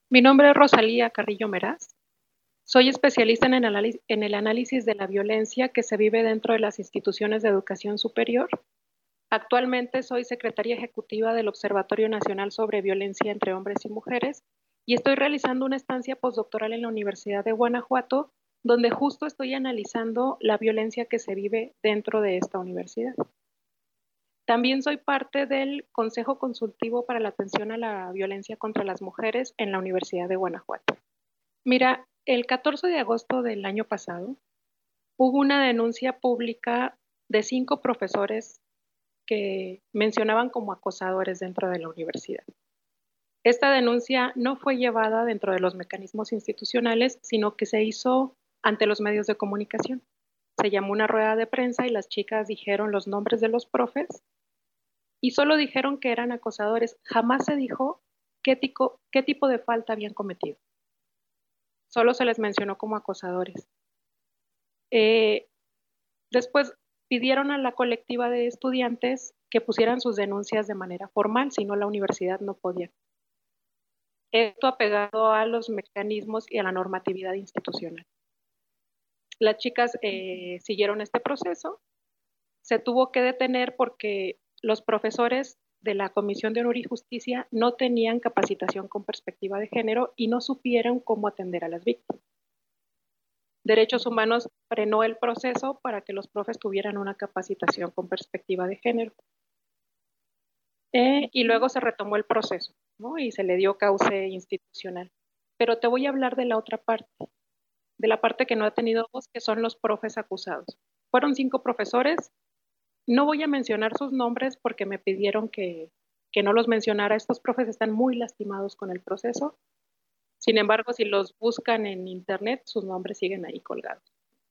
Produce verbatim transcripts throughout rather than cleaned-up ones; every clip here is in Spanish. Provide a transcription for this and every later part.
Mi nombre es Rosalía Carrillo Meraz. Soy especialista en el, análisis, en el análisis de la violencia que se vive dentro de las instituciones de educación superior. Actualmente soy secretaria ejecutiva del Observatorio Nacional sobre Violencia entre Hombres y Mujeres y estoy realizando una estancia postdoctoral en la Universidad de Guanajuato, donde justo estoy analizando la violencia que se vive dentro de esta universidad. También soy parte del Consejo Consultivo para la Atención a la Violencia contra las Mujeres en la Universidad de Guanajuato. Mira, el catorce de agosto del año pasado hubo una denuncia pública de cinco profesores que mencionaban como acosadores dentro de la universidad. Esta denuncia no fue llevada dentro de los mecanismos institucionales, sino que se hizo ante los medios de comunicación. Se llamó una rueda de prensa y las chicas dijeron los nombres de los profes y solo dijeron que eran acosadores. Jamás se dijo qué tipo, qué tipo de falta habían cometido. Solo se les mencionó como acosadores. Eh, después pidieron a la colectiva de estudiantes que pusieran sus denuncias de manera formal, si no la universidad no podía. Esto apegado a los mecanismos y a la normatividad institucional. Las chicas eh, siguieron este proceso, se tuvo que detener porque los profesores de la Comisión de Honor y Justicia no tenían capacitación con perspectiva de género y no supieron cómo atender a las víctimas. Derechos Humanos frenó el proceso para que los profes tuvieran una capacitación con perspectiva de género. Eh, y luego se retomó el proceso, ¿no? Y se le dio cauce institucional. Pero te voy a hablar de la otra parte, de la parte que no ha tenido voz, que son los profes acusados. Fueron cinco profesores. No voy a mencionar sus nombres porque me pidieron que, que no los mencionara. Estos profes están muy lastimados con el proceso. Sin embargo, si los buscan en internet, sus nombres siguen ahí colgados.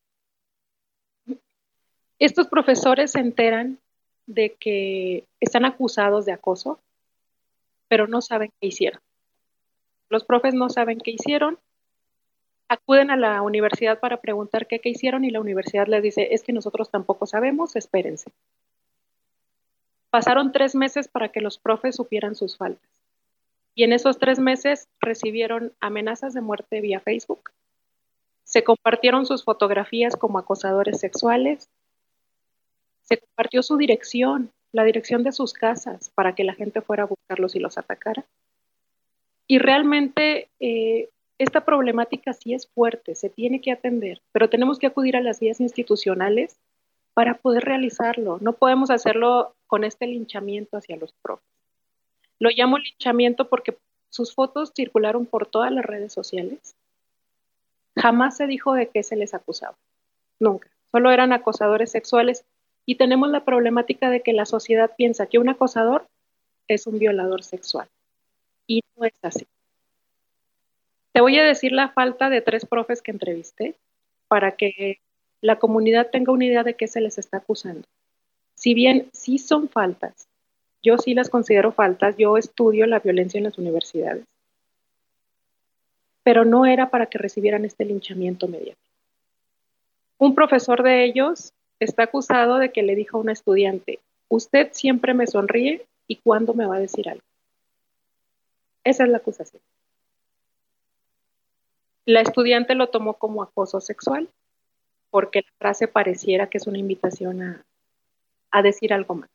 Estos profesores se enteran de que están acusados de acoso, pero no saben qué hicieron. Los profes no saben qué hicieron, acuden a la universidad para preguntar qué, qué hicieron y la universidad les dice, es que nosotros tampoco sabemos, espérense. Pasaron tres meses para que los profes supieran sus faltas. Y en esos tres meses recibieron amenazas de muerte vía Facebook, se compartieron sus fotografías como acosadores sexuales, se compartió su dirección, la dirección de sus casas, para que la gente fuera a buscarlos y los atacara. Y realmente eh, esta problemática sí es fuerte, se tiene que atender, pero tenemos que acudir a las vías institucionales para poder realizarlo. No podemos hacerlo con este linchamiento hacia los profes. Lo llamo linchamiento porque sus fotos circularon por todas las redes sociales. Jamás se dijo de qué se les acusaba, nunca. Solo eran acosadores sexuales y tenemos la problemática de que la sociedad piensa que un acosador es un violador sexual y no es así. Te voy a decir la falta de tres profes que entrevisté para que la comunidad tenga una idea de qué se les está acusando. Si bien sí son faltas, yo sí las considero faltas, yo estudio la violencia en las universidades, pero no era para que recibieran este linchamiento mediático. Un profesor de ellos está acusado de que le dijo a una estudiante, usted siempre me sonríe y ¿cuándo me va a decir algo? Esa es la acusación. La estudiante lo tomó como acoso sexual porque la frase pareciera que es una invitación a, a decir algo más.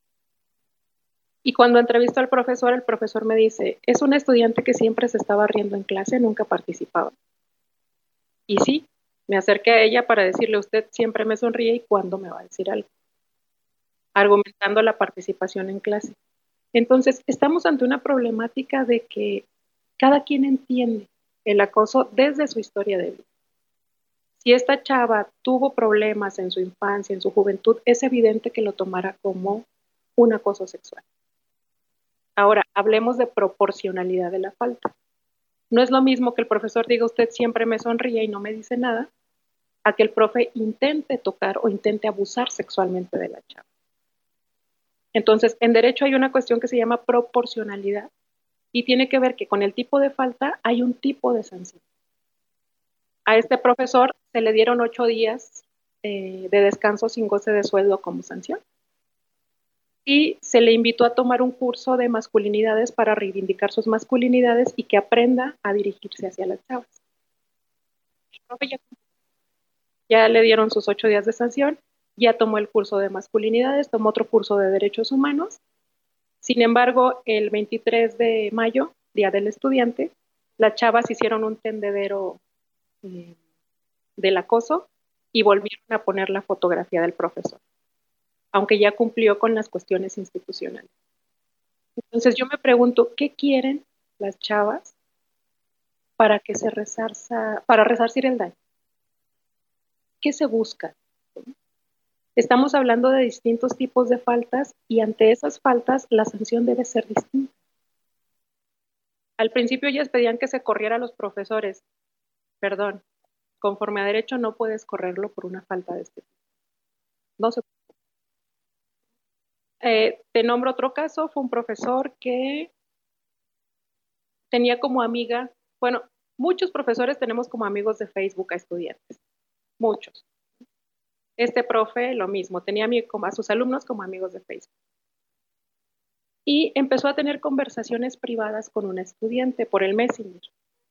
Y cuando entrevisto al profesor, el profesor me dice, es un estudiante que siempre se estaba riendo en clase, nunca participaba. Y sí, me acerqué a ella para decirle, usted siempre me sonríe y ¿cuándo me va a decir algo? Argumentando la participación en clase. Entonces, estamos ante una problemática de que cada quien entiende el acoso desde su historia de vida. Si esta chava tuvo problemas en su infancia, en su juventud, es evidente que lo tomara como un acoso sexual. Ahora, hablemos de proporcionalidad de la falta. No es lo mismo que el profesor diga usted siempre me sonríe y no me dice nada, a que el profe intente tocar o intente abusar sexualmente de la chava. Entonces, en derecho hay una cuestión que se llama proporcionalidad y tiene que ver que con el tipo de falta hay un tipo de sanción. A este profesor se le dieron ocho días eh, de descanso sin goce de sueldo como sanción. y se le invitó a tomar un curso de masculinidades para reivindicar sus masculinidades y que aprenda a dirigirse hacia las chavas. El profe ya, ya le dieron sus ocho días de sanción, ya tomó el curso de masculinidades, tomó otro curso de derechos humanos. Sin embargo, el veintitrés de mayo, Día del Estudiante, las chavas hicieron un tendedero eh, del acoso y volvieron a poner la fotografía del profesor, aunque ya cumplió con las cuestiones institucionales. Entonces yo me pregunto, ¿qué quieren las chavas para que se resarza, para resarcir el daño? ¿Qué se busca? Estamos hablando de distintos tipos de faltas y ante esas faltas la sanción debe ser distinta. Al principio ellas pedían que se corriera a los profesores. Perdón, conforme a derecho no puedes correrlo por una falta de este tipo. No se eh, te nombro otro caso, fue un profesor que tenía como amiga, bueno, muchos profesores tenemos como amigos de Facebook a estudiantes, muchos. Este profe lo mismo, tenía a sus alumnos como amigos de Facebook. Y empezó a tener conversaciones privadas con una estudiante por el Messenger.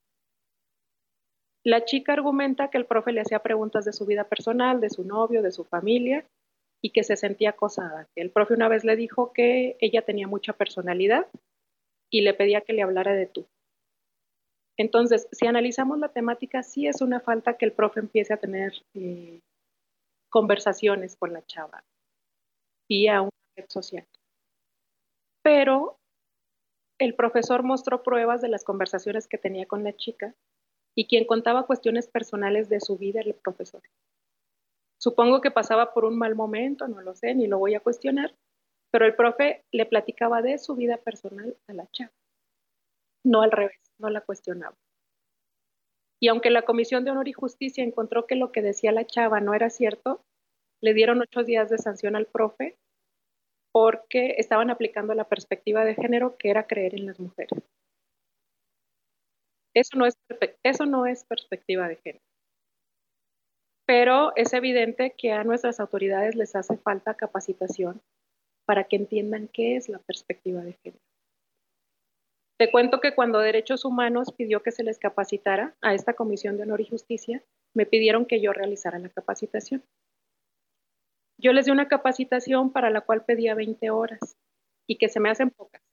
La chica argumenta que el profe le hacía preguntas de su vida personal, de su novio, de su familia, y que se sentía acosada. El profe una vez le dijo que ella tenía mucha personalidad y le pedía que le hablara de tú. Entonces, si analizamos la temática, sí es una falta que el profe empiece a tener eh, conversaciones con la chava vía una red social. Pero el profesor mostró pruebas de las conversaciones que tenía con la chica y quien contaba cuestiones personales de su vida era el profesor. Supongo que pasaba por un mal momento, no lo sé, ni lo voy a cuestionar, pero el profe le platicaba de su vida personal a la chava, no al revés, no la cuestionaba. Y aunque la Comisión de Honor y Justicia encontró que lo que decía la chava no era cierto, le dieron ocho días de sanción al profe porque estaban aplicando la perspectiva de género que era creer en las mujeres. Eso no es, eso no es perspectiva de género. Pero es evidente que a nuestras autoridades les hace falta capacitación para que entiendan qué es la perspectiva de género. Te cuento que cuando Derechos Humanos pidió que se les capacitara a esta Comisión de Honor y Justicia, me pidieron que yo realizara la capacitación. Yo les di una capacitación para la cual pedía veinte horas y que se me hacen pocas.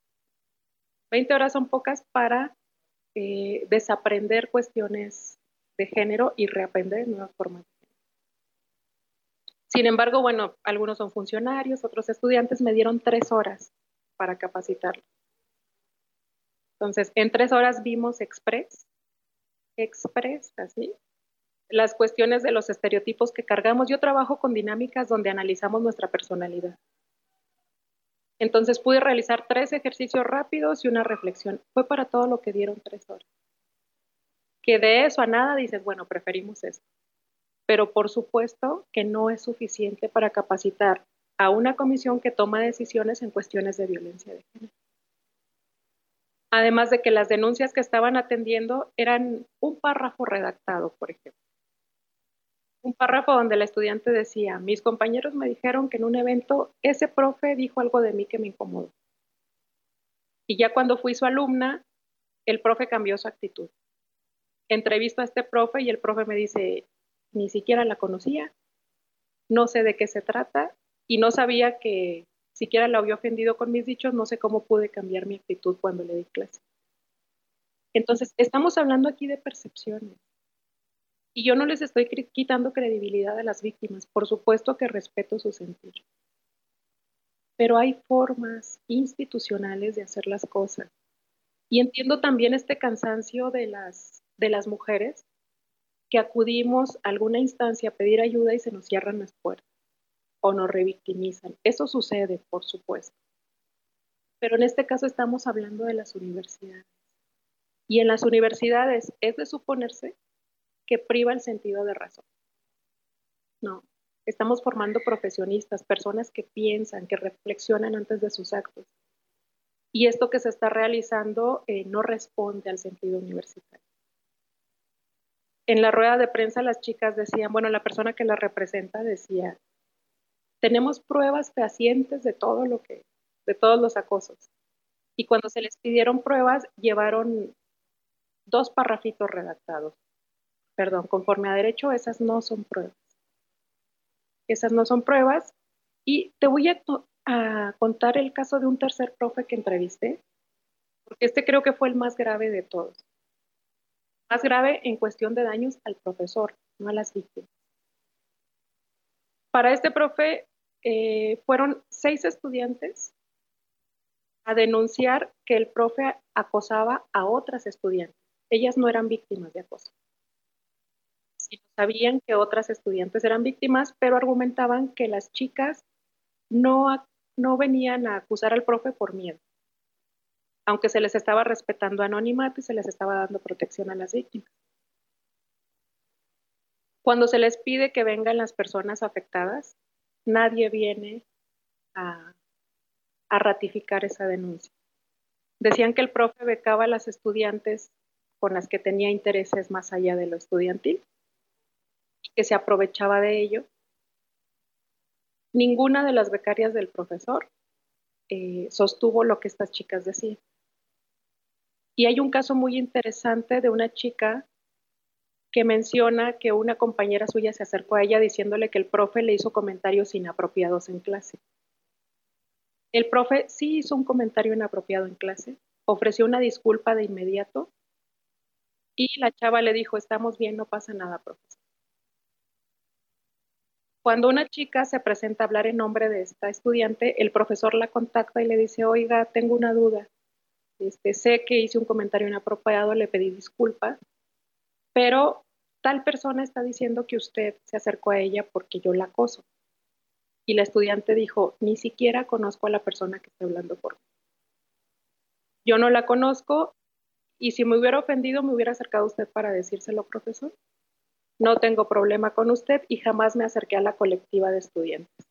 veinte horas son pocas para eh, desaprender cuestiones de género y reaprender nuevas formas de género. Sin embargo, bueno, algunos son funcionarios, otros estudiantes me dieron tres horas para capacitarlos. Entonces, en tres horas vimos express, express, así, las cuestiones de los estereotipos que cargamos. Yo trabajo con dinámicas donde analizamos nuestra personalidad. Entonces pude realizar tres ejercicios rápidos y una reflexión. Fue para todo lo que dieron tres horas. Que de eso a nada dices, bueno, preferimos esto. Pero por supuesto que no es suficiente para capacitar a una comisión que toma decisiones en cuestiones de violencia de género. Además de que las denuncias que estaban atendiendo eran un párrafo redactado, por ejemplo. Un párrafo donde la estudiante decía, mis compañeros me dijeron que en un evento ese profe dijo algo de mí que me incomodó. Y ya cuando fui su alumna, el profe cambió su actitud. Entrevisto a este profe y el profe me dice, ni siquiera la conocía, no sé de qué se trata y no sabía que siquiera la había ofendido con mis dichos, no sé cómo pude cambiar mi actitud cuando le di clase. Entonces, estamos hablando aquí de percepciones. Y yo no les estoy quitando credibilidad a las víctimas, por supuesto que respeto su sentir. Pero hay formas institucionales de hacer las cosas. Y entiendo también este cansancio de las, de las mujeres que acudimos a alguna instancia a pedir ayuda y se nos cierran las puertas o nos revictimizan. Eso sucede, por supuesto. Pero en este caso estamos hablando de las universidades. Y en las universidades es de suponerse que priva el sentido de razón. No, estamos formando profesionistas, personas que piensan, que reflexionan antes de sus actos. Y esto que se está realizando eh, no responde al sentido universitario. En la rueda de prensa las chicas decían, bueno, la persona que las representa decía, tenemos pruebas fehacientes de todo lo que, de todos los acosos. Y cuando se les pidieron pruebas, llevaron dos parrafitos redactados. Perdón, conforme a derecho, esas no son pruebas. Esas no son pruebas. Y te voy a, a contar el caso de un tercer profe que entrevisté, porque este creo que fue el más grave de todos. Más grave en cuestión de daños al profesor, no a las víctimas. Para este profe eh, fueron seis estudiantes a denunciar que el profe acosaba a otras estudiantes. Ellas no eran víctimas de acoso. Sí sabían que otras estudiantes eran víctimas, pero argumentaban que las chicas no, no venían a acusar al profe por miedo, aunque se les estaba respetando anonimato y se les estaba dando protección a las víctimas. Cuando se les pide que vengan las personas afectadas, nadie viene a, a ratificar esa denuncia. Decían que el profe becaba a las estudiantes con las que tenía intereses más allá de lo estudiantil, que se aprovechaba de ello. Ninguna de las becarias del profesor eh, sostuvo lo que estas chicas decían. Y hay un caso muy interesante de una chica que menciona que una compañera suya se acercó a ella diciéndole que el profe le hizo comentarios inapropiados en clase. El profe sí hizo un comentario inapropiado en clase, ofreció una disculpa de inmediato y la chava le dijo, estamos bien, no pasa nada, profesor. Cuando una chica se presenta a hablar en nombre de esta estudiante, el profesor la contacta y le dice, oiga, tengo una duda. Este, sé que hice un comentario inapropiado, le pedí disculpas, pero tal persona está diciendo que usted se acercó a ella porque yo la acoso. Y la estudiante dijo, ni siquiera conozco a la persona que está hablando por mí. Yo no la conozco y si me hubiera ofendido me hubiera acercado a usted para decírselo, profesor. No tengo problema con usted y jamás me acerqué a la colectiva de estudiantes.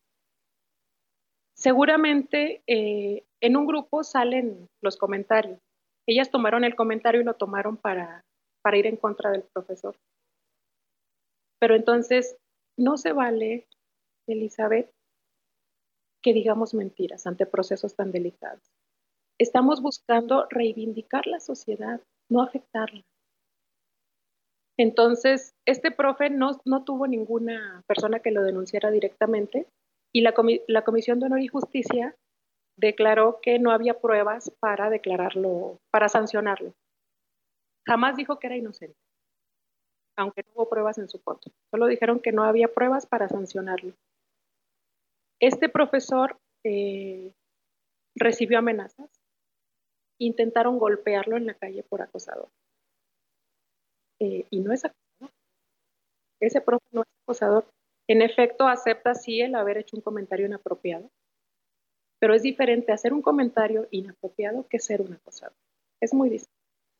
Seguramente eh, en un grupo salen los comentarios. Ellas tomaron el comentario y lo tomaron para, para ir en contra del profesor. Pero entonces no se vale, Elizabeth, que digamos mentiras ante procesos tan delicados. Estamos buscando reivindicar la sociedad, no afectarla. Entonces, este profe no, no tuvo ninguna persona que lo denunciara directamente y la, comi la Comisión de Honor y Justicia declaró que no había pruebas para declararlo, para sancionarlo. Jamás dijo que era inocente, aunque no hubo pruebas en su contra. Solo dijeron que no había pruebas para sancionarlo. Este profesor eh, recibió amenazas, intentaron golpearlo en la calle por acosador. Eh, y no es acosador. Ese profe no es acosador. En efecto, acepta sí el haber hecho un comentario inapropiado, pero es diferente hacer un comentario inapropiado que ser un acosador. Es muy distinto.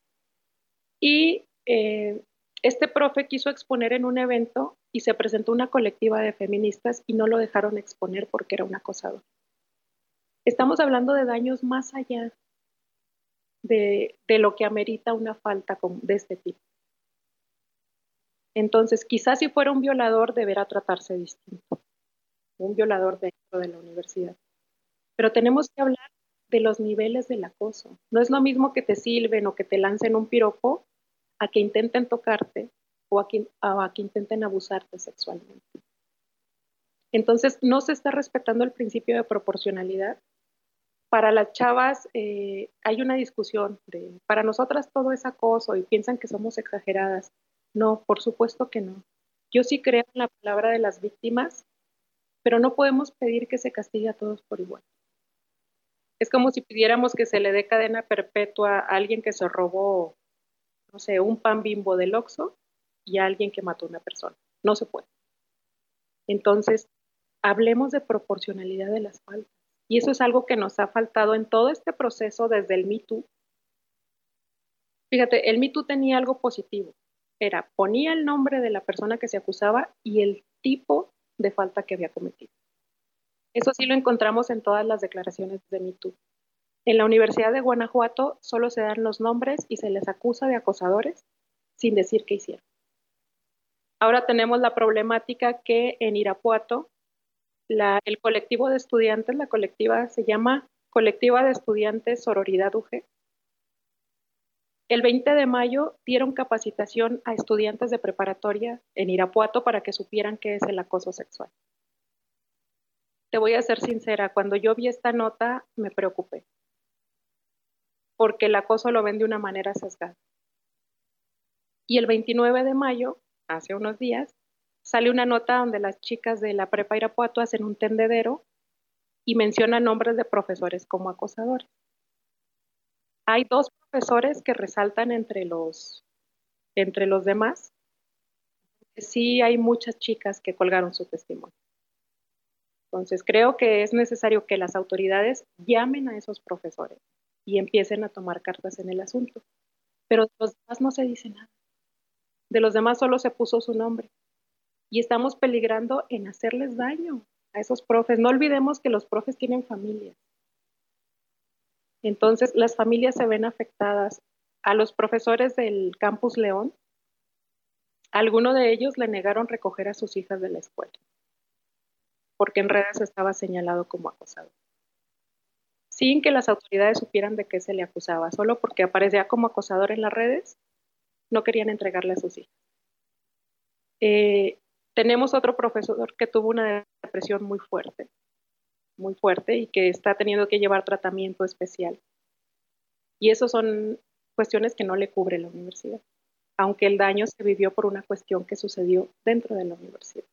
Y eh, este profe quiso exponer en un evento y se presentó una colectiva de feministas y no lo dejaron exponer porque era un acosador. Estamos hablando de daños más allá de, de lo que amerita una falta de este tipo. Entonces, quizás si fuera un violador, deberá tratarse distinto. Un violador dentro de la universidad. Pero tenemos que hablar de los niveles del acoso. No es lo mismo que te silben o que te lancen un piropo a que intenten tocarte o a que, a que intenten abusarte sexualmente. Entonces, no se está respetando el principio de proporcionalidad. Para las chavas eh, hay una discusión de, para nosotras todo es acoso y piensan que somos exageradas. No, por supuesto que no. Yo sí creo en la palabra de las víctimas, pero no podemos pedir que se castigue a todos por igual. Es como si pidiéramos que se le dé cadena perpetua a alguien que se robó, no sé, un pan Bimbo del Oxxo y a alguien que mató a una persona. No se puede. Entonces, hablemos de proporcionalidad de las faltas. Y eso es algo que nos ha faltado en todo este proceso desde el Me Too. Fíjate, el Me Too tenía algo positivo. Era, ponía el nombre de la persona que se acusaba y el tipo de falta que había cometido. Eso sí lo encontramos en todas las declaraciones de Me Too. En la Universidad de Guanajuato solo se dan los nombres y se les acusa de acosadores sin decir qué hicieron. Ahora tenemos la problemática que en Irapuato La, el colectivo de estudiantes, la colectiva se llama Colectiva de Estudiantes Sororidad U G. El veinte de mayo dieron capacitación a estudiantes de preparatoria en Irapuato para que supieran qué es el acoso sexual. Te voy a ser sincera, cuando yo vi esta nota me preocupé, porque el acoso lo ven de una manera sesgada. Y el veintinueve de mayo, hace unos días, sale una nota donde las chicas de la prepa Irapuato hacen un tendedero y mencionan nombres de profesores como acosadores. Hay dos profesores que resaltan entre los, entre los demás. Sí hay muchas chicas que colgaron su testimonio. Entonces creo que es necesario que las autoridades llamen a esos profesores y empiecen a tomar cartas en el asunto. Pero de los demás no se dice nada. De los demás solo se puso su nombre. Y estamos peligrando en hacerles daño a esos profes. No olvidemos que los profes tienen familias. Entonces, las familias se ven afectadas. A los profesores del Campus León, a alguno de ellos le negaron recoger a sus hijas de la escuela, porque en redes estaba señalado como acosador. Sin que las autoridades supieran de qué se le acusaba, solo porque aparecía como acosador en las redes, no querían entregarle a sus hijas. Eh, tenemos otro profesor que tuvo una depresión muy fuerte, muy fuerte, y que está teniendo que llevar tratamiento especial. Y eso son cuestiones que no le cubre la universidad, aunque el daño se vivió por una cuestión que sucedió dentro de la universidad.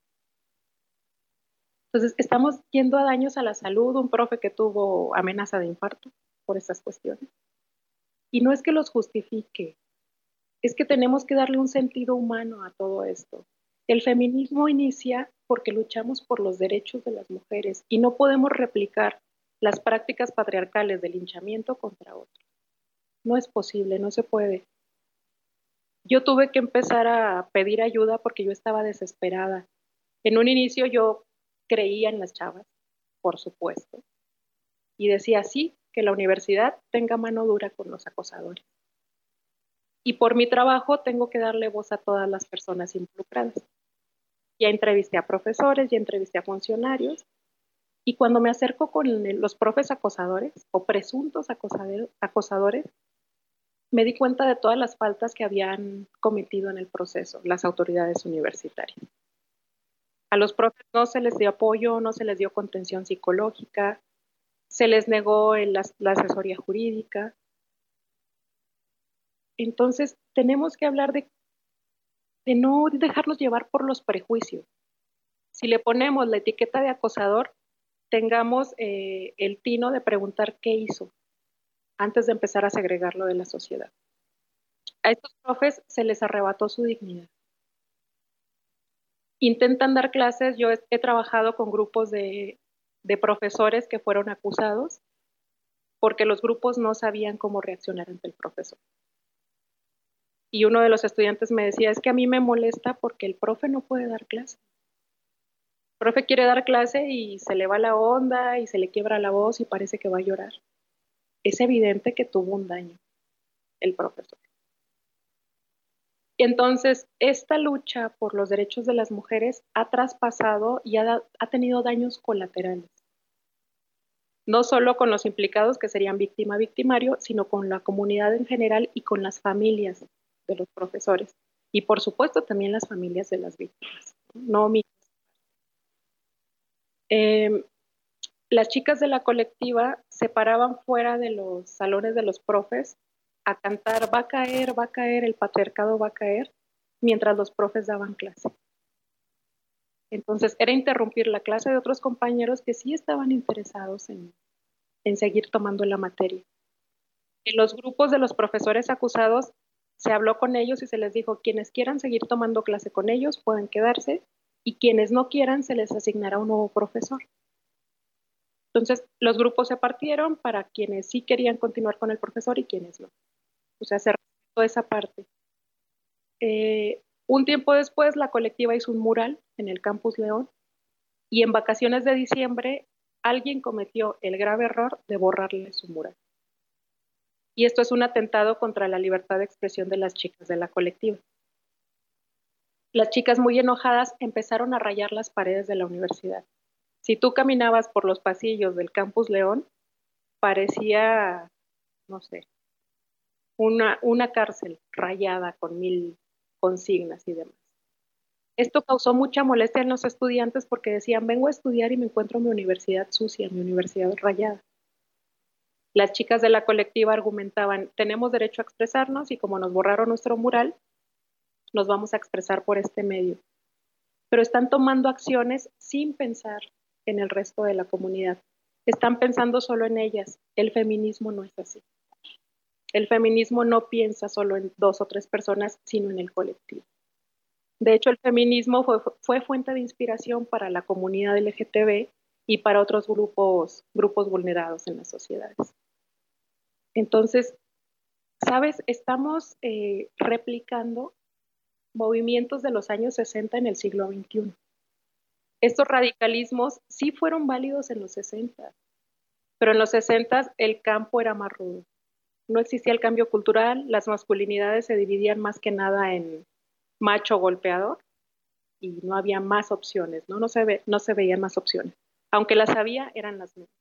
Entonces, estamos yendo a daños a la salud, un profe que tuvo amenaza de infarto por estas cuestiones. Y no es que los justifique, es que tenemos que darle un sentido humano a todo esto. El feminismo inicia porque luchamos por los derechos de las mujeres y no podemos replicar las prácticas patriarcales de linchamiento contra otros. No es posible, no se puede. Yo tuve que empezar a pedir ayuda porque yo estaba desesperada. En un inicio yo creía en las chavas, por supuesto, y decía sí, que la universidad tenga mano dura con los acosadores. Y por mi trabajo tengo que darle voz a todas las personas involucradas. Ya entrevisté a profesores, ya entrevisté a funcionarios, y cuando me acerco con los profes acosadores o presuntos acosadores, me di cuenta de todas las faltas que habían cometido en el proceso las autoridades universitarias. A los profes no se les dio apoyo, no se les dio contención psicológica, se les negó el, la, la asesoría jurídica. Entonces, tenemos que hablar de, de no dejarnos llevar por los prejuicios. Si le ponemos la etiqueta de acosador, tengamos eh, el tino de preguntar qué hizo antes de empezar a segregarlo de la sociedad. A estos profes se les arrebató su dignidad. Intentan dar clases, yo he, he trabajado con grupos de, de profesores que fueron acusados porque los grupos no sabían cómo reaccionar ante el profesor. Y uno de los estudiantes me decía, es que a mí me molesta porque el profe no puede dar clase. El profe quiere dar clase y se le va la onda y se le quiebra la voz y parece que va a llorar. Es evidente que tuvo un daño el profesor. Entonces, esta lucha por los derechos de las mujeres ha traspasado y ha, ha tenido daños colaterales. No solo con los implicados, que serían víctima-victimario, sino con la comunidad en general y con las familias de los profesores. Y por supuesto también las familias de las víctimas. No mi... eh, las chicas de la colectiva se paraban fuera de los salones de los profes a cantar, va a caer, va a caer, el patriarcado va a caer, mientras los profes daban clase. Entonces era interrumpir la clase de otros compañeros que sí estaban interesados en, en seguir tomando la materia. En los grupos de los profesores acusados se habló con ellos y se les dijo, quienes quieran seguir tomando clase con ellos pueden quedarse y quienes no quieran se les asignará un nuevo profesor. Entonces los grupos se partieron para quienes sí querían continuar con el profesor y quienes no. O sea, se respetó esa parte. Eh, un tiempo después, la colectiva hizo un mural en el Campus León y en vacaciones de diciembre alguien cometió el grave error de borrarle su mural. Y esto es un atentado contra la libertad de expresión de las chicas de la colectiva. Las chicas muy enojadas empezaron a rayar las paredes de la universidad Si tú caminabas por los pasillos del Campus León, parecía, no sé, una, una cárcel rayada con mil consignas y demás. Esto causó mucha molestia en los estudiantes porque decían, vengo a estudiar y me encuentro mi universidad sucia, mi universidad rayada. Las chicas de la colectiva argumentaban, tenemos derecho a expresarnos y como nos borraron nuestro mural, nos vamos a expresar por este medio. Pero están tomando acciones sin pensar en el resto de la comunidad. Están pensando solo en ellas. El feminismo no es así. El feminismo no piensa solo en dos o tres personas, sino en el colectivo. De hecho, el feminismo fue, fue fuente de inspiración para la comunidad L G T B y para otros grupos, grupos vulnerados en las sociedades. Entonces, ¿sabes? Estamos eh, replicando movimientos de los años sesenta en el siglo veintiuno. Estos radicalismos sí fueron válidos en los sesenta, pero en los sesenta el campo era más rudo. No existía el cambio cultural, las masculinidades se dividían más que nada en macho golpeador y no había más opciones, ¿no? No se, ve, no se veían más opciones. Aunque las había, eran las mismas.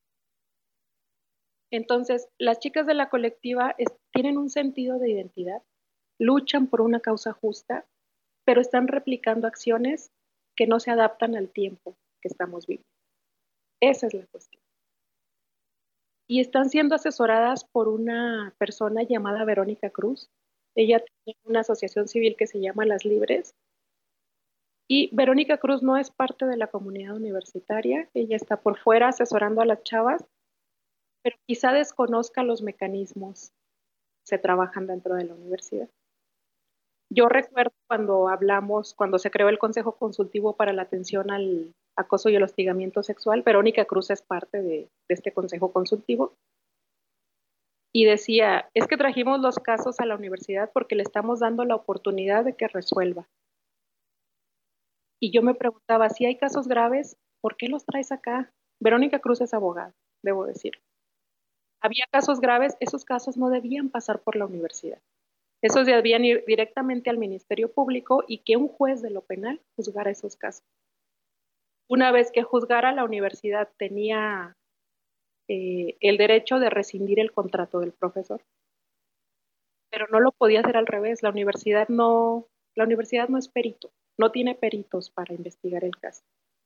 Entonces, las chicas de la colectiva es, tienen un sentido de identidad, luchan por una causa justa, pero están replicando acciones que no se adaptan al tiempo que estamos viviendo. Esa es la cuestión. Y están siendo asesoradas por una persona llamada Verónica Cruz. Ella tiene una asociación civil que se llama Las Libres. Y Verónica Cruz no es parte de la comunidad universitaria, ella está por fuera asesorando a las chavas, pero quizá desconozca los mecanismos que se trabajan dentro de la universidad. Yo recuerdo cuando hablamos, cuando se creó el Consejo Consultivo para la Atención al Acoso y el Hostigamiento Sexual, Verónica Cruz es parte de, de este Consejo Consultivo, y decía, es que trajimos los casos a la universidad porque le estamos dando la oportunidad de que resuelva. Y yo me preguntaba, si hay casos graves, ¿por qué los traes acá? Verónica Cruz es abogada, debo decir. Había casos graves, esos casos no debían pasar por la universidad. Esos debían ir directamente al Ministerio Público y que un juez de lo penal juzgara esos casos. Una vez que juzgara, la universidad tenía eh, el derecho de rescindir el contrato del profesor. Pero no lo podía hacer al revés. La universidad no, la universidad no es perito, no tiene peritos para investigar el caso.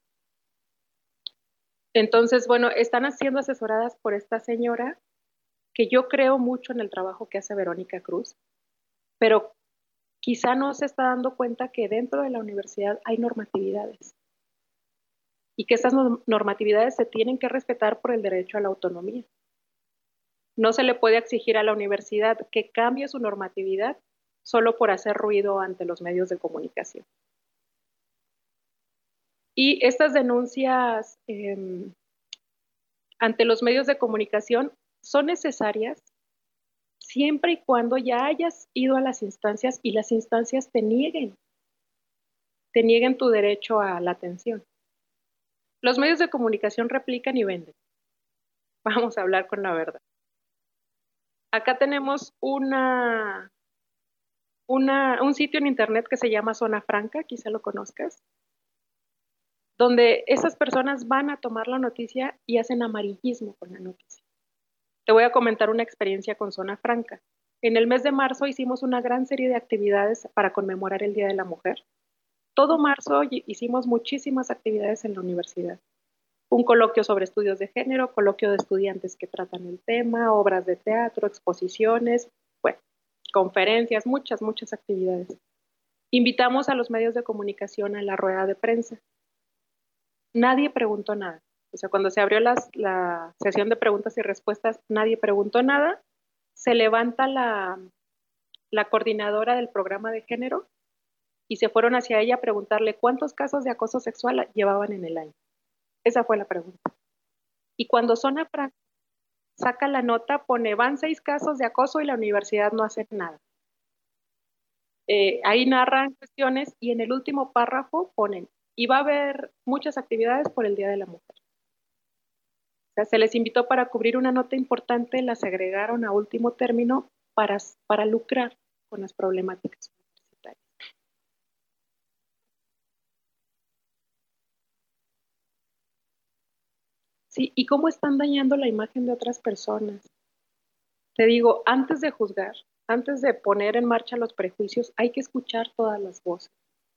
Entonces, bueno, están siendo asesoradas por esta señora que yo creo mucho en el trabajo que hace Verónica Cruz, pero quizá no se está dando cuenta que dentro de la universidad hay normatividades y que esas normatividades se tienen que respetar por el derecho a la autonomía. No se le puede exigir a la universidad que cambie su normatividad solo por hacer ruido ante los medios de comunicación. Y estas denuncias eh, ante los medios de comunicación son necesarias siempre y cuando ya hayas ido a las instancias y las instancias te nieguen, te nieguen tu derecho a la atención. Los medios de comunicación replican y venden. Vamos a hablar con la verdad. Acá tenemos una, una, un sitio en internet que se llama Zona Franca, quizá lo conozcas, donde esas personas van a tomar la noticia y hacen amarillismo con la noticia. Te voy a comentar una experiencia con Zona Franca. En el mes de marzo hicimos una gran serie de actividades para conmemorar el Día de la Mujer. Todo marzo hicimos muchísimas actividades en la universidad. Un coloquio sobre estudios de género, coloquio de estudiantes que tratan el tema, obras de teatro, exposiciones, bueno, conferencias, muchas, muchas actividades. Invitamos a los medios de comunicación a la rueda de prensa. Nadie preguntó nada. O sea, cuando se abrió las, la sesión de preguntas y respuestas, nadie preguntó nada. Se levanta la, la coordinadora del programa de género y se fueron hacia ella a preguntarle cuántos casos de acoso sexual llevaban en el año. Esa fue la pregunta. Y cuando Zona Franca saca la nota, pone, van seis casos de acoso y la universidad no hace nada. Eh, ahí narran cuestiones y en el último párrafo ponen, y va a haber muchas actividades por el Día de la Mujer. O sea, se les invitó para cubrir una nota importante, las agregaron a último término para, para lucrar con las problemáticas universitarias. Sí, y cómo están dañando la imagen de otras personas. Te digo, antes de juzgar, antes de poner en marcha los prejuicios, hay que escuchar todas las voces.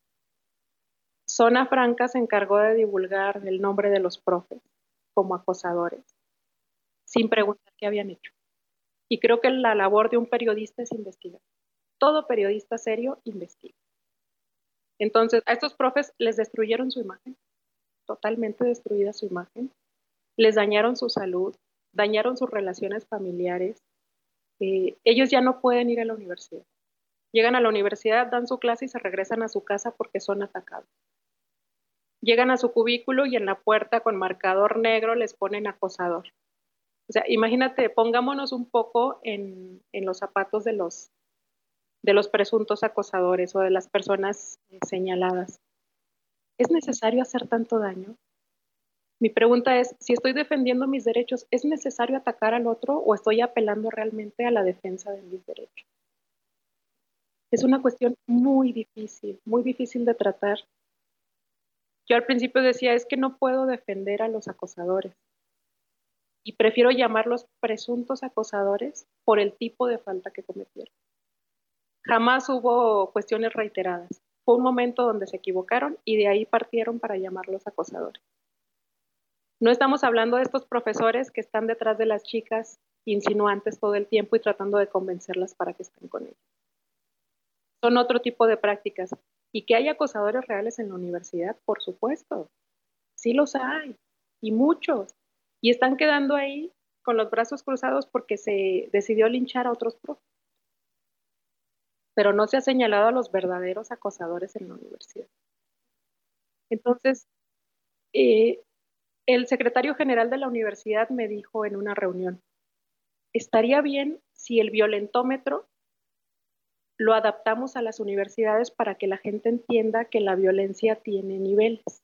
Zona Franca se encargó de divulgar el nombre de los profes como acosadores, sin preguntar qué habían hecho. Y creo que la labor de un periodista es investigar. Todo periodista serio investiga. Entonces, a estos profes les destruyeron su imagen, totalmente destruida su imagen, les dañaron su salud, dañaron sus relaciones familiares. Eh, ellos ya no pueden ir a la universidad. Llegan a la universidad, dan su clase y se regresan a su casa porque son atacados. Llegan a su cubículo y en la puerta con marcador negro les ponen acosador. O sea, imagínate, pongámonos un poco en, en los zapatos de los, de los presuntos acosadores o de las personas eh, señaladas. ¿Es necesario hacer tanto daño? Mi pregunta es, si estoy defendiendo mis derechos, ¿es necesario atacar al otro o estoy apelando realmente a la defensa de mis derechos? Es una cuestión muy difícil, muy difícil de tratar. Yo al principio decía, es que no puedo defender a los acosadores y prefiero llamarlos presuntos acosadores por el tipo de falta que cometieron. Jamás hubo cuestiones reiteradas. Fue un momento donde se equivocaron y de ahí partieron para llamarlos acosadores. No estamos hablando de estos profesores que están detrás de las chicas insinuantes todo el tiempo y tratando de convencerlas para que estén con ellos. Son otro tipo de prácticas. ¿Y que hay acosadores reales en la universidad? Por supuesto. Sí los hay. Y muchos. Y están quedando ahí con los brazos cruzados porque se decidió linchar a otros profes. Pero no se ha señalado a los verdaderos acosadores en la universidad. Entonces, eh, el secretario general de la universidad me dijo en una reunión, estaría bien si el violentómetro lo adaptamos a las universidades para que la gente entienda que la violencia tiene niveles.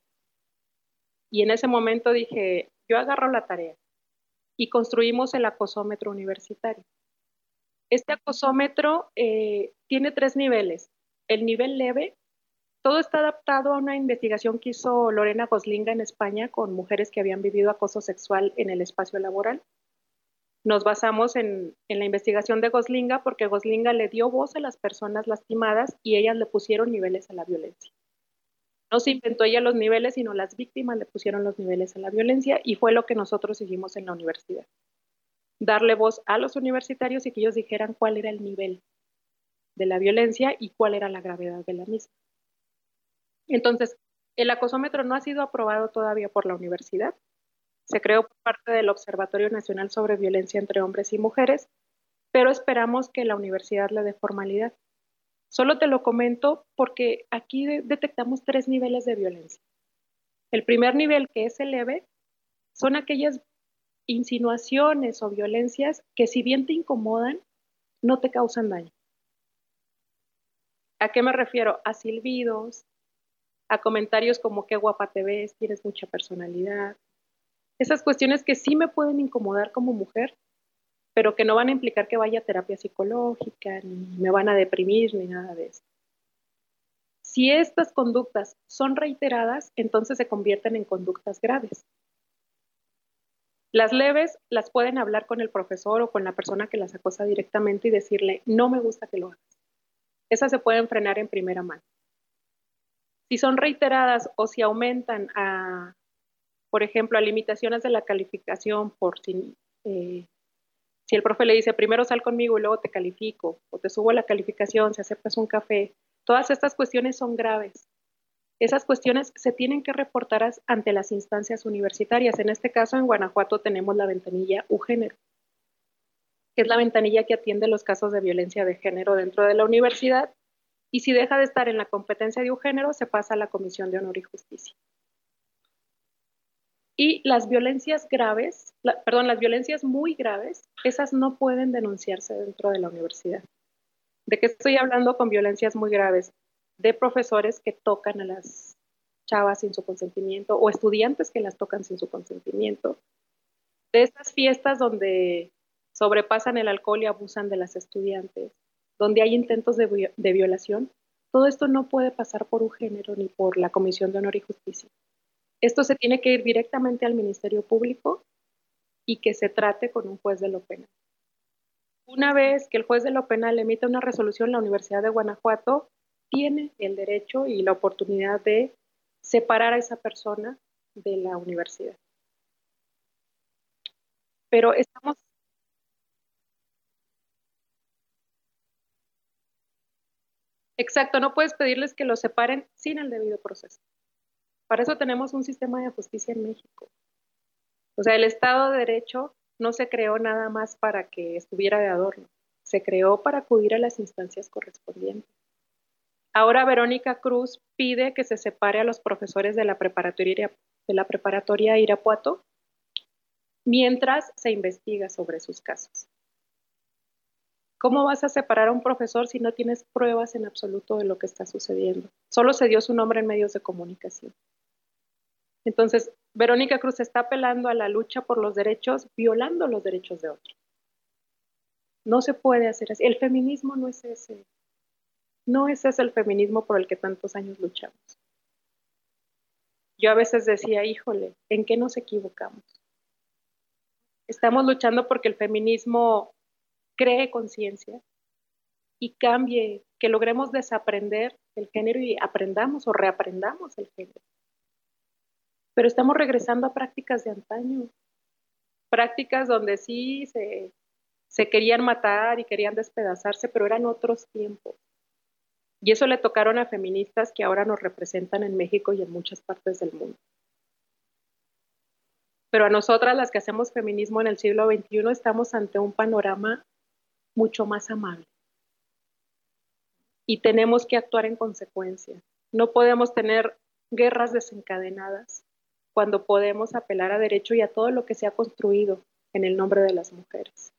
Y en ese momento dije, yo agarro la tarea y construimos el acosómetro universitario. Este acosómetro eh, tiene tres niveles. El nivel leve, todo está adaptado a una investigación que hizo Lorena Goslinga en España con mujeres que habían vivido acoso sexual en el espacio laboral. Nos basamos en, en la investigación de Goslinga porque Goslinga le dio voz a las personas lastimadas y ellas le pusieron niveles a la violencia. No se inventó ella los niveles, sino las víctimas le pusieron los niveles a la violencia y fue lo que nosotros hicimos en la universidad. Darle voz a los universitarios y que ellos dijeran cuál era el nivel de la violencia y cuál era la gravedad de la misma. Entonces, el acosómetro no ha sido aprobado todavía por la universidad. Se creó por parte del Observatorio Nacional sobre Violencia entre Hombres y Mujeres, pero esperamos que la universidad le dé formalidad. Solo te lo comento porque aquí de detectamos tres niveles de violencia. El primer nivel, que es el leve, son aquellas insinuaciones o violencias que si bien te incomodan, no te causan daño. ¿A qué me refiero? A silbidos, a comentarios como qué guapa te ves, tienes mucha personalidad. Esas cuestiones que sí me pueden incomodar como mujer, pero que no van a implicar que vaya a terapia psicológica, ni me van a deprimir, ni nada de eso. Si estas conductas son reiteradas, entonces se convierten en conductas graves. Las leves las pueden hablar con el profesor o con la persona que las acosa directamente y decirle, no me gusta que lo hagas. Esas se pueden frenar en primera mano. Si son reiteradas o si aumentan a, por ejemplo, a limitaciones de la calificación por si, eh, si el profe le dice, primero sal conmigo y luego te califico, o te subo la calificación, si aceptas un café, todas estas cuestiones son graves. Esas cuestiones se tienen que reportar ante las instancias universitarias. En este caso, en Guanajuato tenemos la ventanilla U-Género, que es la ventanilla que atiende los casos de violencia de género dentro de la universidad, y si deja de estar en la competencia de U-Género, se pasa a la Comisión de Honor y Justicia. Y las violencias graves, la, perdón, las violencias muy graves, esas no pueden denunciarse dentro de la universidad. ¿De qué estoy hablando con violencias muy graves? De profesores que tocan a las chavas sin su consentimiento o estudiantes que las tocan sin su consentimiento. De estas fiestas donde sobrepasan el alcohol y abusan de las estudiantes, donde hay intentos de, de violación, todo esto no puede pasar por U-Género ni por la Comisión de Honor y Justicia. Esto se tiene que ir directamente al Ministerio Público y que se trate con un juez de lo penal. Una vez que el juez de lo penal emita una resolución, la Universidad de Guanajuato tiene el derecho y la oportunidad de separar a esa persona de la universidad. Pero estamos... Exacto, no puedes pedirles que lo separen sin el debido proceso. Para eso tenemos un sistema de justicia en México. O sea, el Estado de Derecho no se creó nada más para que estuviera de adorno, se creó para acudir a las instancias correspondientes. Ahora Verónica Cruz pide que se separe a los profesores de la preparatoria, de la preparatoria Irapuato mientras se investiga sobre sus casos. ¿Cómo vas a separar a un profesor si no tienes pruebas en absoluto de lo que está sucediendo? Solo se dio su nombre en medios de comunicación. Entonces, Verónica Cruz está apelando a la lucha por los derechos, violando los derechos de otros. No se puede hacer así. El feminismo no es ese. No es ese el feminismo por el que tantos años luchamos. Yo a veces decía, híjole, ¿en qué nos equivocamos? Estamos luchando porque el feminismo cree conciencia y cambie, que logremos desaprender el género y aprendamos o reaprendamos el género. Pero estamos regresando a prácticas de antaño, prácticas donde sí se, se querían matar y querían despedazarse, pero eran otros tiempos. Y eso le tocaron a feministas que ahora nos representan en México y en muchas partes del mundo. Pero a nosotras, las que hacemos feminismo en el siglo veintiuno, estamos ante un panorama mucho más amable. Y tenemos que actuar en consecuencia. No podemos tener guerras desencadenadas cuando podemos apelar a derecho y a todo lo que se ha construido en el nombre de las mujeres.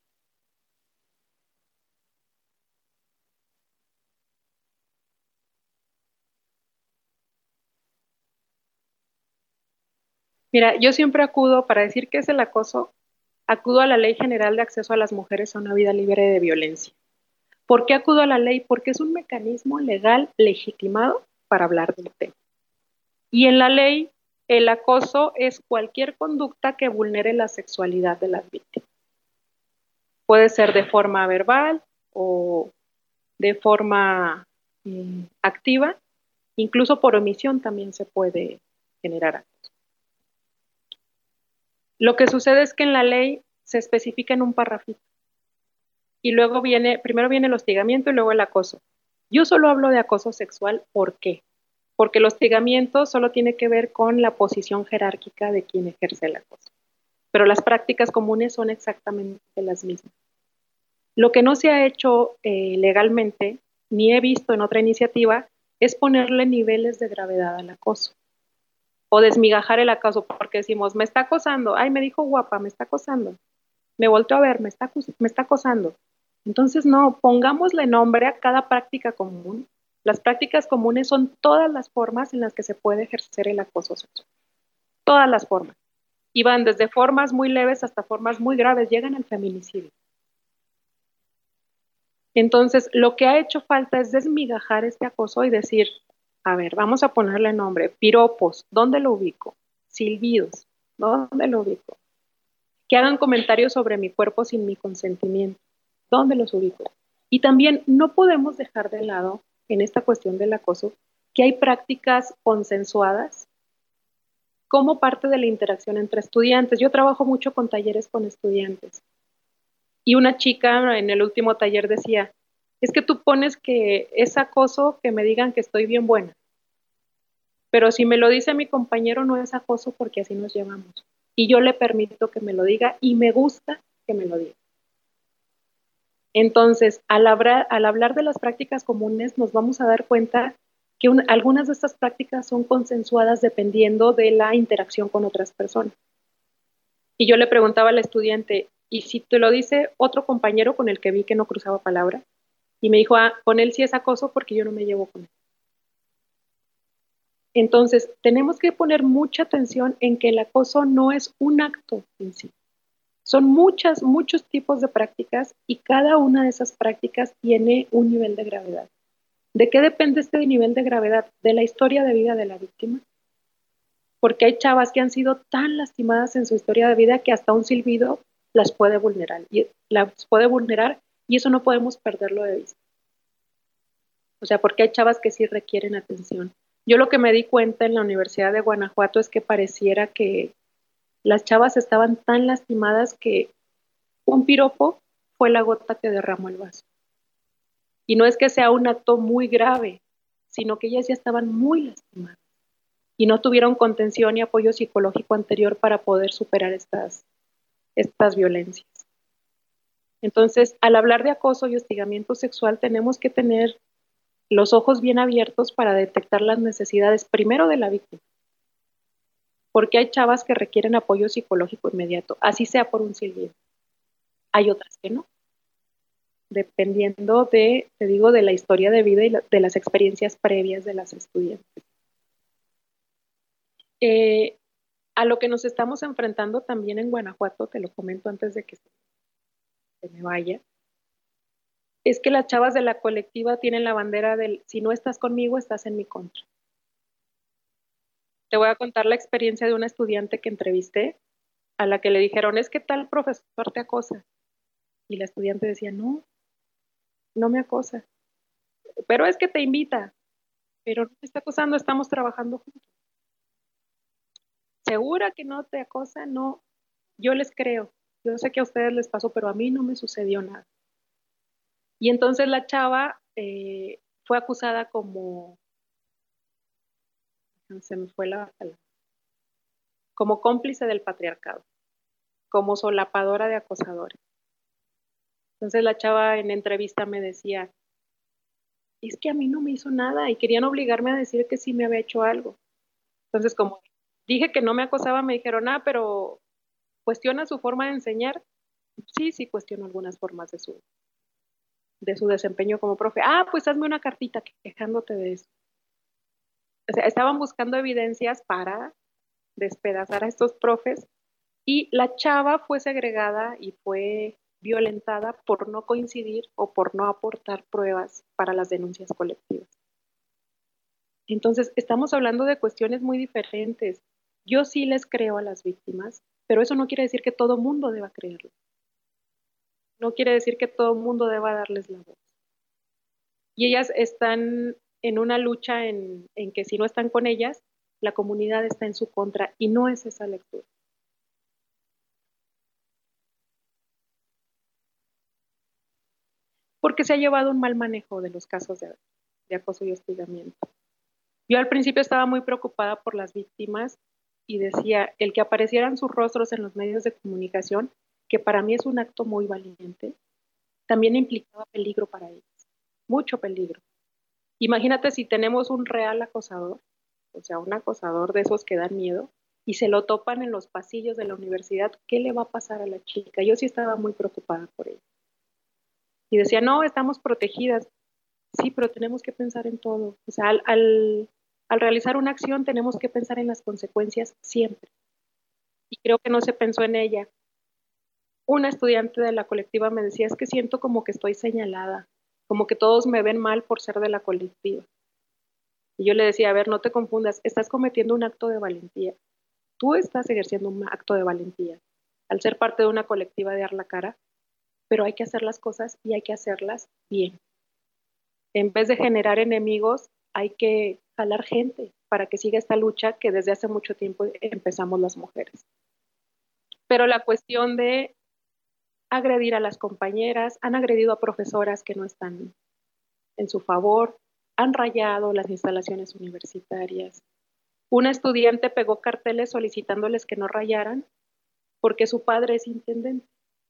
Mira, yo siempre acudo, para decir qué es el acoso, acudo a la Ley General de Acceso a las Mujeres a una Vida Libre de Violencia. ¿Por qué acudo a la ley? Porque es un mecanismo legal legitimado para hablar del tema. Y en la ley, el acoso es cualquier conducta que vulnere la sexualidad de las víctimas. Puede ser de forma verbal o de forma eh, activa, incluso por omisión también se puede generar acoso. Lo que sucede es que en la ley se especifica en un parrafito y luego viene, primero viene el hostigamiento y luego el acoso. Yo solo hablo de acoso sexual, ¿por qué? Porque el hostigamiento solo tiene que ver con la posición jerárquica de quien ejerce el acoso, pero las prácticas comunes son exactamente las mismas. Lo que no se ha hecho eh, legalmente, ni he visto en otra iniciativa, es ponerle niveles de gravedad al acoso o desmigajar el acoso, porque decimos, me está acosando, ay, me dijo guapa, me está acosando, me volteó a ver, me está, me está acosando. Entonces, no, pongámosle nombre a cada práctica común. Las prácticas comunes son todas las formas en las que se puede ejercer el acoso sexual. Todas las formas. Y van desde formas muy leves hasta formas muy graves, llegan al feminicidio. Entonces, lo que ha hecho falta es desmigajar este acoso y decir, a ver, vamos a ponerle nombre, piropos, ¿dónde lo ubico? Silbidos, ¿dónde lo ubico? Que hagan comentarios sobre mi cuerpo sin mi consentimiento, ¿dónde los ubico? Y también no podemos dejar de lado, en esta cuestión del acoso, que hay prácticas consensuadas como parte de la interacción entre estudiantes. Yo trabajo mucho con talleres con estudiantes. Y una chica en el último taller decía, es que tú pones que es acoso que me digan que estoy bien buena. Pero si me lo dice mi compañero no es acoso porque así nos llevamos. Y yo le permito que me lo diga y me gusta que me lo diga. Entonces, al hablar, al hablar de las prácticas comunes, nos vamos a dar cuenta que un, algunas de estas prácticas son consensuadas dependiendo de la interacción con otras personas. Y yo le preguntaba al estudiante, ¿y si te lo dice otro compañero con el que vi que no cruzaba palabra? Y me dijo, ah, con él sí es acoso porque yo no me llevo con él. Entonces, tenemos que poner mucha atención en que el acoso no es un acto en sí. Son muchas, muchos tipos de prácticas y cada una de esas prácticas tiene un nivel de gravedad. ¿De qué depende este nivel de gravedad? De la historia de vida de la víctima. porque hay chavas que han sido tan lastimadas en su historia de vida que hasta un silbido las puede vulnerar, y las puede vulnerar y eso no podemos perderlo de vista. O sea, porque hay chavas que sí requieren atención. Yo lo que me di cuenta en la Universidad de Guanajuato es que pareciera que las chavas estaban tan lastimadas que un piropo fue la gota que derramó el vaso. Y no es que sea un acto muy grave, sino que ellas ya estaban muy lastimadas y no tuvieron contención y apoyo psicológico anterior para poder superar estas, estas violencias. Entonces, al hablar de acoso y hostigamiento sexual, tenemos que tener los ojos bien abiertos para detectar las necesidades primero de la víctima, porque hay chavas que requieren apoyo psicológico inmediato, así sea por un silbido. Hay otras que no, dependiendo de, te digo, de la historia de vida y la, de las experiencias previas de las estudiantes. Eh, a lo que nos estamos enfrentando también en Guanajuato, te lo comento antes de que se me vaya, es que las chavas de la colectiva tienen la bandera del si no estás conmigo, estás en mi contra. Te voy a contar la experiencia de una estudiante que entrevisté, a la que le dijeron, es que tal profesor te acosa. Y la estudiante decía, no, no me acosa. Pero es que te invita. Pero no me está acosando, estamos trabajando juntos. ¿Segura que no te acosa? No, yo les creo. Yo sé que a ustedes les pasó, pero a mí no me sucedió nada. Y entonces la chava eh, fue acusada como, se me fue la palabra, como cómplice del patriarcado, como solapadora de acosadores. Entonces la chava en entrevista me decía, es que a mí no me hizo nada y querían obligarme a decir que sí me había hecho algo. Entonces como dije que no me acosaba, me dijeron, ah, pero ¿cuestiona su forma de enseñar? Sí, sí cuestiono algunas formas de su, de su desempeño como profe. Ah, pues hazme una cartita quejándote de eso. O sea, estaban buscando evidencias para despedazar a estos profes y la chava fue segregada y fue violentada por no coincidir o por no aportar pruebas para las denuncias colectivas. Entonces, estamos hablando de cuestiones muy diferentes. Yo sí les creo a las víctimas, pero eso no quiere decir que todo mundo deba creerlo. No quiere decir que todo mundo deba darles la voz. Y ellas están en una lucha en, en que si no están con ellas, la comunidad está en su contra y no es esa lectura. Porque se ha llevado un mal manejo de los casos de, de acoso y hostigamiento. Yo al principio estaba muy preocupada por las víctimas y decía, el que aparecieran sus rostros en los medios de comunicación, que para mí es un acto muy valiente, también implicaba peligro para ellas, mucho peligro. Imagínate si tenemos un real acosador, o sea, un acosador de esos que dan miedo, y se lo topan en los pasillos de la universidad, ¿qué le va a pasar a la chica? Yo sí estaba muy preocupada por ella. Y decía, no, estamos protegidas. Sí, pero tenemos que pensar en todo. O sea, al, al, al realizar una acción tenemos que pensar en las consecuencias siempre. Y creo que no se pensó en ella. Una estudiante de la colectiva me decía, es que siento como que estoy señalada, como que todos me ven mal por ser de la colectiva. Y yo le decía, a ver, no te confundas, estás cometiendo un acto de valentía. Tú estás ejerciendo un acto de valentía al ser parte de una colectiva de dar la cara, pero hay que hacer las cosas y hay que hacerlas bien. En vez de generar enemigos, hay que jalar gente para que siga esta lucha que desde hace mucho tiempo empezamos las mujeres. Pero la cuestión de agredir a las compañeras, han agredido a profesoras que no están en su favor, han rayado las instalaciones universitarias. Una estudiante pegó carteles solicitándoles que no rayaran porque su padre es intendente.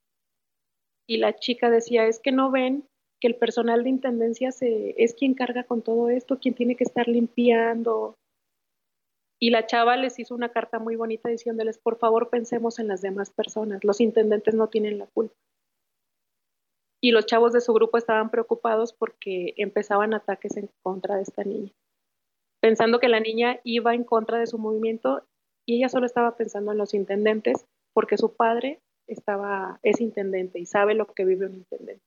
Y la chica decía, es que no ven que el personal de intendencia se, es quien carga con todo esto, quien tiene que estar limpiando. Y la chava les hizo una carta muy bonita diciéndoles, por favor pensemos en las demás personas, los intendentes no tienen la culpa. Y los chavos de su grupo estaban preocupados porque empezaban ataques en contra de esta niña, pensando que la niña iba en contra de su movimiento y ella solo estaba pensando en los intendentes porque su padre estaba, es intendente y sabe lo que vive un intendente.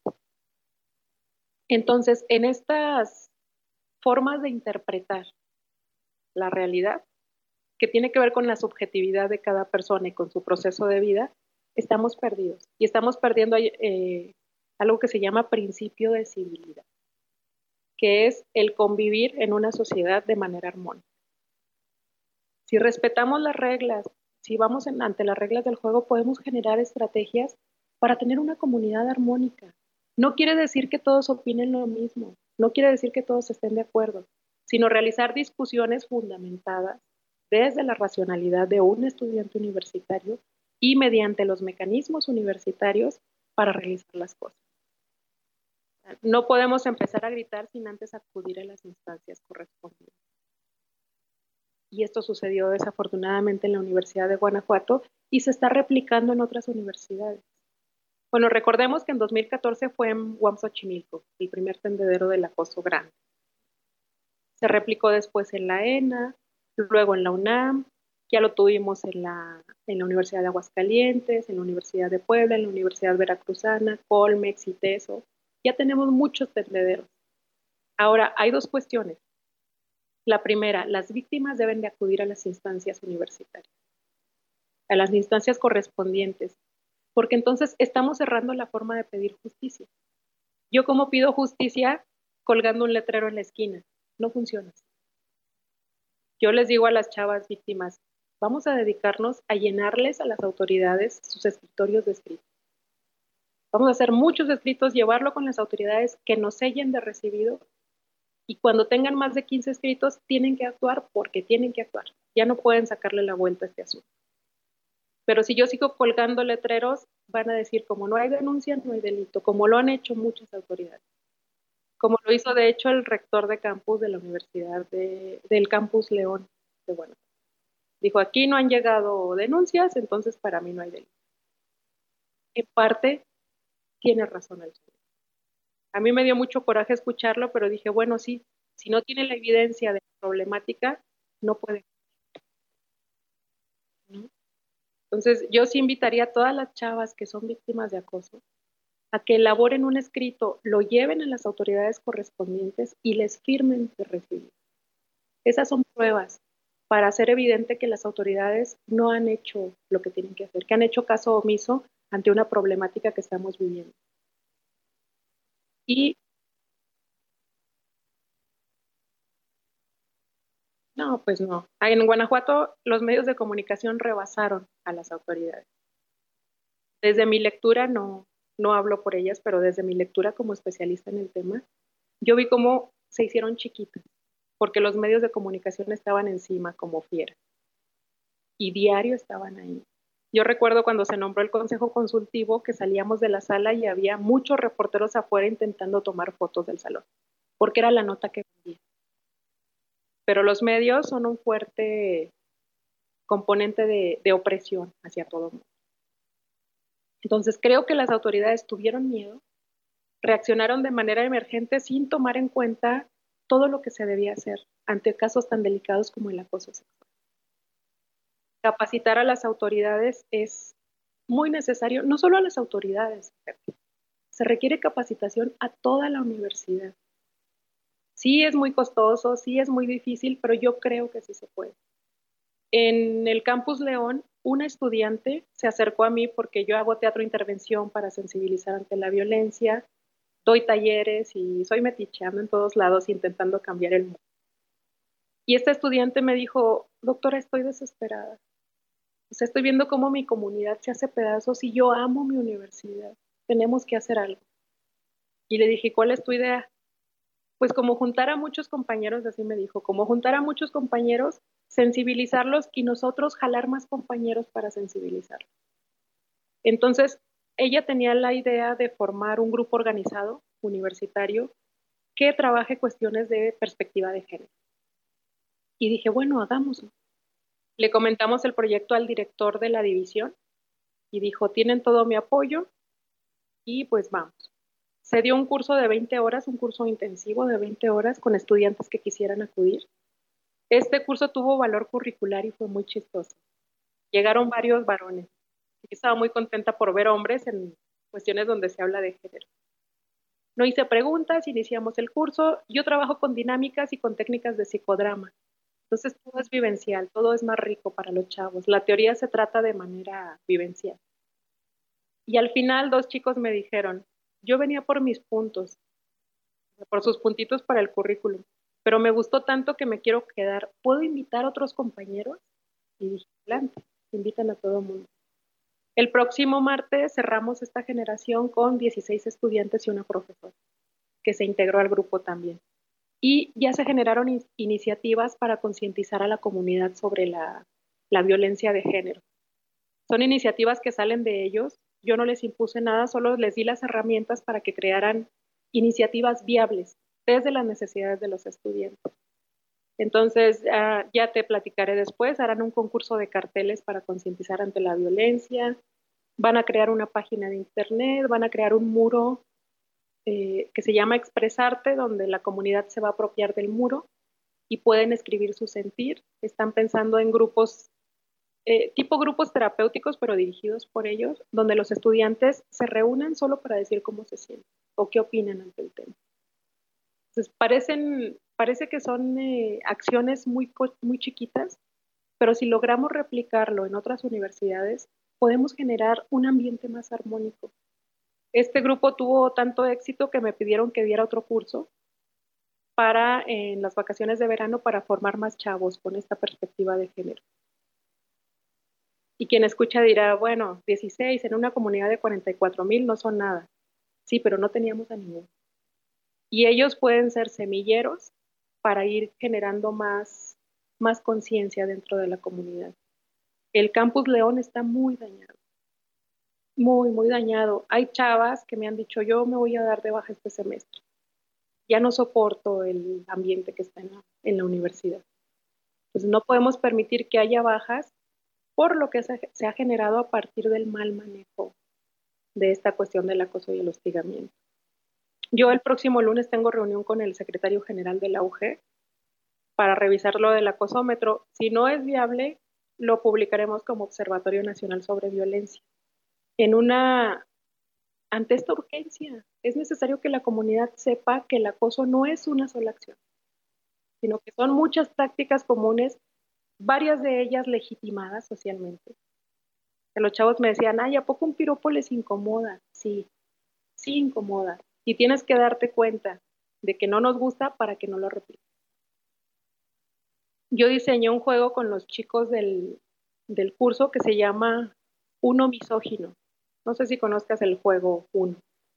Entonces, en estas formas de interpretar la realidad, que tiene que ver con la subjetividad de cada persona y con su proceso de vida, estamos perdidos. Y estamos perdiendo eh, algo que se llama principio de civilidad, que es el convivir en una sociedad de manera armónica. Si respetamos las reglas, si vamos en, ante las reglas del juego, podemos generar estrategias para tener una comunidad armónica. No quiere decir que todos opinen lo mismo, no quiere decir que todos estén de acuerdo, sino realizar discusiones fundamentadas desde la racionalidad de un estudiante universitario y mediante los mecanismos universitarios para realizar las cosas. No podemos empezar a gritar sin antes acudir a las instancias correspondientes. Y esto sucedió desafortunadamente en la Universidad de Guanajuato y se está replicando en otras universidades. Bueno, recordemos que en dos mil catorce fue en Huamzochimilco, el primer tendedero del acoso grande. Se replicó después en la ENA, luego en la UNAM, ya lo tuvimos en la, en la Universidad de Aguascalientes, en la Universidad de Puebla, en la Universidad Veracruzana, Colmex, ITESO. Ya tenemos muchos tendederos. Ahora, hay dos cuestiones. La primera, las víctimas deben de acudir a las instancias universitarias, a las instancias correspondientes, porque entonces estamos cerrando la forma de pedir justicia. Yo como pido justicia colgando un letrero en la esquina, no funciona. Yo les digo a las chavas víctimas, vamos a dedicarnos a llenarles a las autoridades sus escritorios de escrito. Vamos a hacer muchos escritos, llevarlo con las autoridades que nos sellen de recibido y cuando tengan más de quince escritos tienen que actuar porque tienen que actuar. Ya no pueden sacarle la vuelta a este asunto. Pero si yo sigo colgando letreros, van a decir, como no hay denuncia, no hay delito, como lo han hecho muchas autoridades. Como lo hizo de hecho el rector de campus de la Universidad de, del Campus León de Guanajuato. Dijo, aquí no han llegado denuncias, entonces para mí no hay delito. En parte, tiene razón el señor. A mí me dio mucho coraje escucharlo, pero dije, bueno, sí, si no tiene la evidencia de la problemática, no puede. ¿No? Entonces, yo sí invitaría a todas las chavas que son víctimas de acoso a que elaboren un escrito, lo lleven a las autoridades correspondientes y les firmen de recibir. Esas son pruebas para hacer evidente que las autoridades no han hecho lo que tienen que hacer, que han hecho caso omiso ante una problemática que estamos viviendo. Y no, pues no. En Guanajuato los medios de comunicación rebasaron a las autoridades. Desde mi lectura, no, no hablo por ellas, pero desde mi lectura como especialista en el tema, yo vi cómo se hicieron chiquitas, porque los medios de comunicación estaban encima como fieras. Y diario estaban ahí. Yo recuerdo cuando se nombró el Consejo Consultivo que salíamos de la sala y había muchos reporteros afuera intentando tomar fotos del salón, porque era la nota que vendía. Pero los medios son un fuerte componente de, de opresión hacia todo el mundo. Entonces creo que las autoridades tuvieron miedo, reaccionaron de manera emergente sin tomar en cuenta todo lo que se debía hacer ante casos tan delicados como el acoso sexual. Capacitar a las autoridades es muy necesario, no solo a las autoridades, se requiere capacitación a toda la universidad. Sí es muy costoso, sí es muy difícil, pero yo creo que sí se puede. En el Campus León, una estudiante se acercó a mí porque yo hago teatro intervención para sensibilizar ante la violencia, doy talleres y soy meticheando en todos lados intentando cambiar el mundo. Y esta estudiante me dijo, doctora, estoy desesperada. O sea, estoy viendo cómo mi comunidad se hace pedazos y yo amo mi universidad. Tenemos que hacer algo. Y le dije, ¿cuál es tu idea? Pues como juntar a muchos compañeros, así me dijo, como juntar a muchos compañeros, sensibilizarlos y nosotros jalar más compañeros para sensibilizarlos. Entonces, ella tenía la idea de formar un grupo organizado, universitario, que trabaje cuestiones de perspectiva de género. Y dije, bueno, hagámoslo. Le comentamos el proyecto al director de la división y dijo, tienen todo mi apoyo y pues vamos. Se dio un curso de veinte horas, un curso intensivo de veinte horas con estudiantes que quisieran acudir. Este curso tuvo valor curricular y fue muy chistoso. Llegaron varios varones. Yo estaba muy contenta por ver hombres en cuestiones donde se habla de género. No hice preguntas, iniciamos el curso. Yo trabajo con dinámicas y con técnicas de psicodrama. Entonces todo es vivencial, todo es más rico para los chavos. La teoría se trata de manera vivencial. Y al final dos chicos me dijeron, yo venía por mis puntos, por sus puntitos para el currículum, pero me gustó tanto que me quiero quedar. ¿Puedo invitar a otros compañeros? Y dije, adelante, invitan a todo el mundo. El próximo martes cerramos esta generación con dieciséis estudiantes y una profesora, que se integró al grupo también. Y ya se generaron in iniciativas para concientizar a la comunidad sobre la, la violencia de género. Son iniciativas que salen de ellos. Yo no les impuse nada, solo les di las herramientas para que crearan iniciativas viables desde las necesidades de los estudiantes. Entonces, uh, ya te platicaré después, harán un concurso de carteles para concientizar ante la violencia, van a crear una página de internet, van a crear un muro eh, que se llama Expresarte, donde la comunidad se va a apropiar del muro y pueden escribir su sentir. Están pensando en grupos, eh, tipo grupos terapéuticos, pero dirigidos por ellos, donde los estudiantes se reúnan solo para decir cómo se sienten o qué opinan ante el tema. Entonces, parecen, parece que son eh, acciones muy, muy chiquitas, pero si logramos replicarlo en otras universidades, podemos generar un ambiente más armónico. Este grupo tuvo tanto éxito que me pidieron que diera otro curso para en las vacaciones de verano para formar más chavos con esta perspectiva de género. Y quien escucha dirá, bueno, dieciséis en una comunidad de cuarenta y cuatro mil no son nada. Sí, pero no teníamos a ninguno. Y ellos pueden ser semilleros para ir generando más, más conciencia dentro de la comunidad. El Campus León está muy dañado, muy, muy dañado. Hay chavas que me han dicho, yo me voy a dar de baja este semestre. Ya no soporto el ambiente que está en la, en la universidad. Entonces no podemos permitir que haya bajas por lo que se, se ha generado a partir del mal manejo de esta cuestión del acoso y el hostigamiento. Yo el próximo lunes tengo reunión con el secretario general de la U G para revisar lo del acosómetro. Si no es viable, lo publicaremos como Observatorio Nacional sobre Violencia. En una, ante esta urgencia, es necesario que la comunidad sepa que el acoso no es una sola acción, sino que son muchas prácticas comunes, varias de ellas legitimadas socialmente. Los chavos me decían, ay, ¿a poco un piropo les incomoda? Sí, sí incomoda. Y tienes que darte cuenta de que no nos gusta para que no lo repitas. Yo diseñé un juego con los chicos del, del curso que se llama Uno Misógino. No sé si conozcas el juego Uno.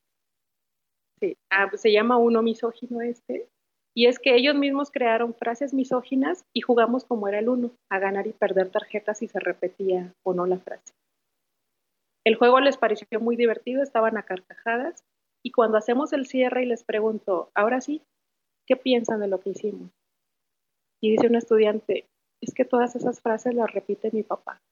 Sí, ah, pues se llama Uno Misógino este. Y es que ellos mismos crearon frases misóginas y jugamos como era el uno, a ganar y perder tarjetas si se repetía o no la frase. El juego les pareció muy divertido, estaban a carcajadas. Y cuando hacemos el cierre y les pregunto, ahora sí, ¿qué piensan de lo que hicimos? Y dice un estudiante, es que todas esas frases las repite mi papá.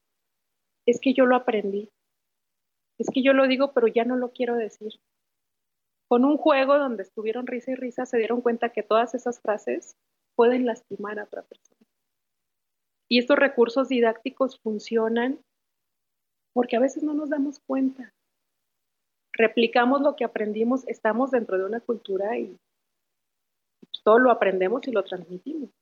Es que yo lo aprendí. Es que yo lo digo, pero ya no lo quiero decir. Con un juego donde estuvieron risa y risa, se dieron cuenta que todas esas frases pueden lastimar a otra persona. Y estos recursos didácticos funcionan porque a veces no nos damos cuenta. Replicamos lo que aprendimos, estamos dentro de una cultura y todo lo aprendemos y lo transmitimos.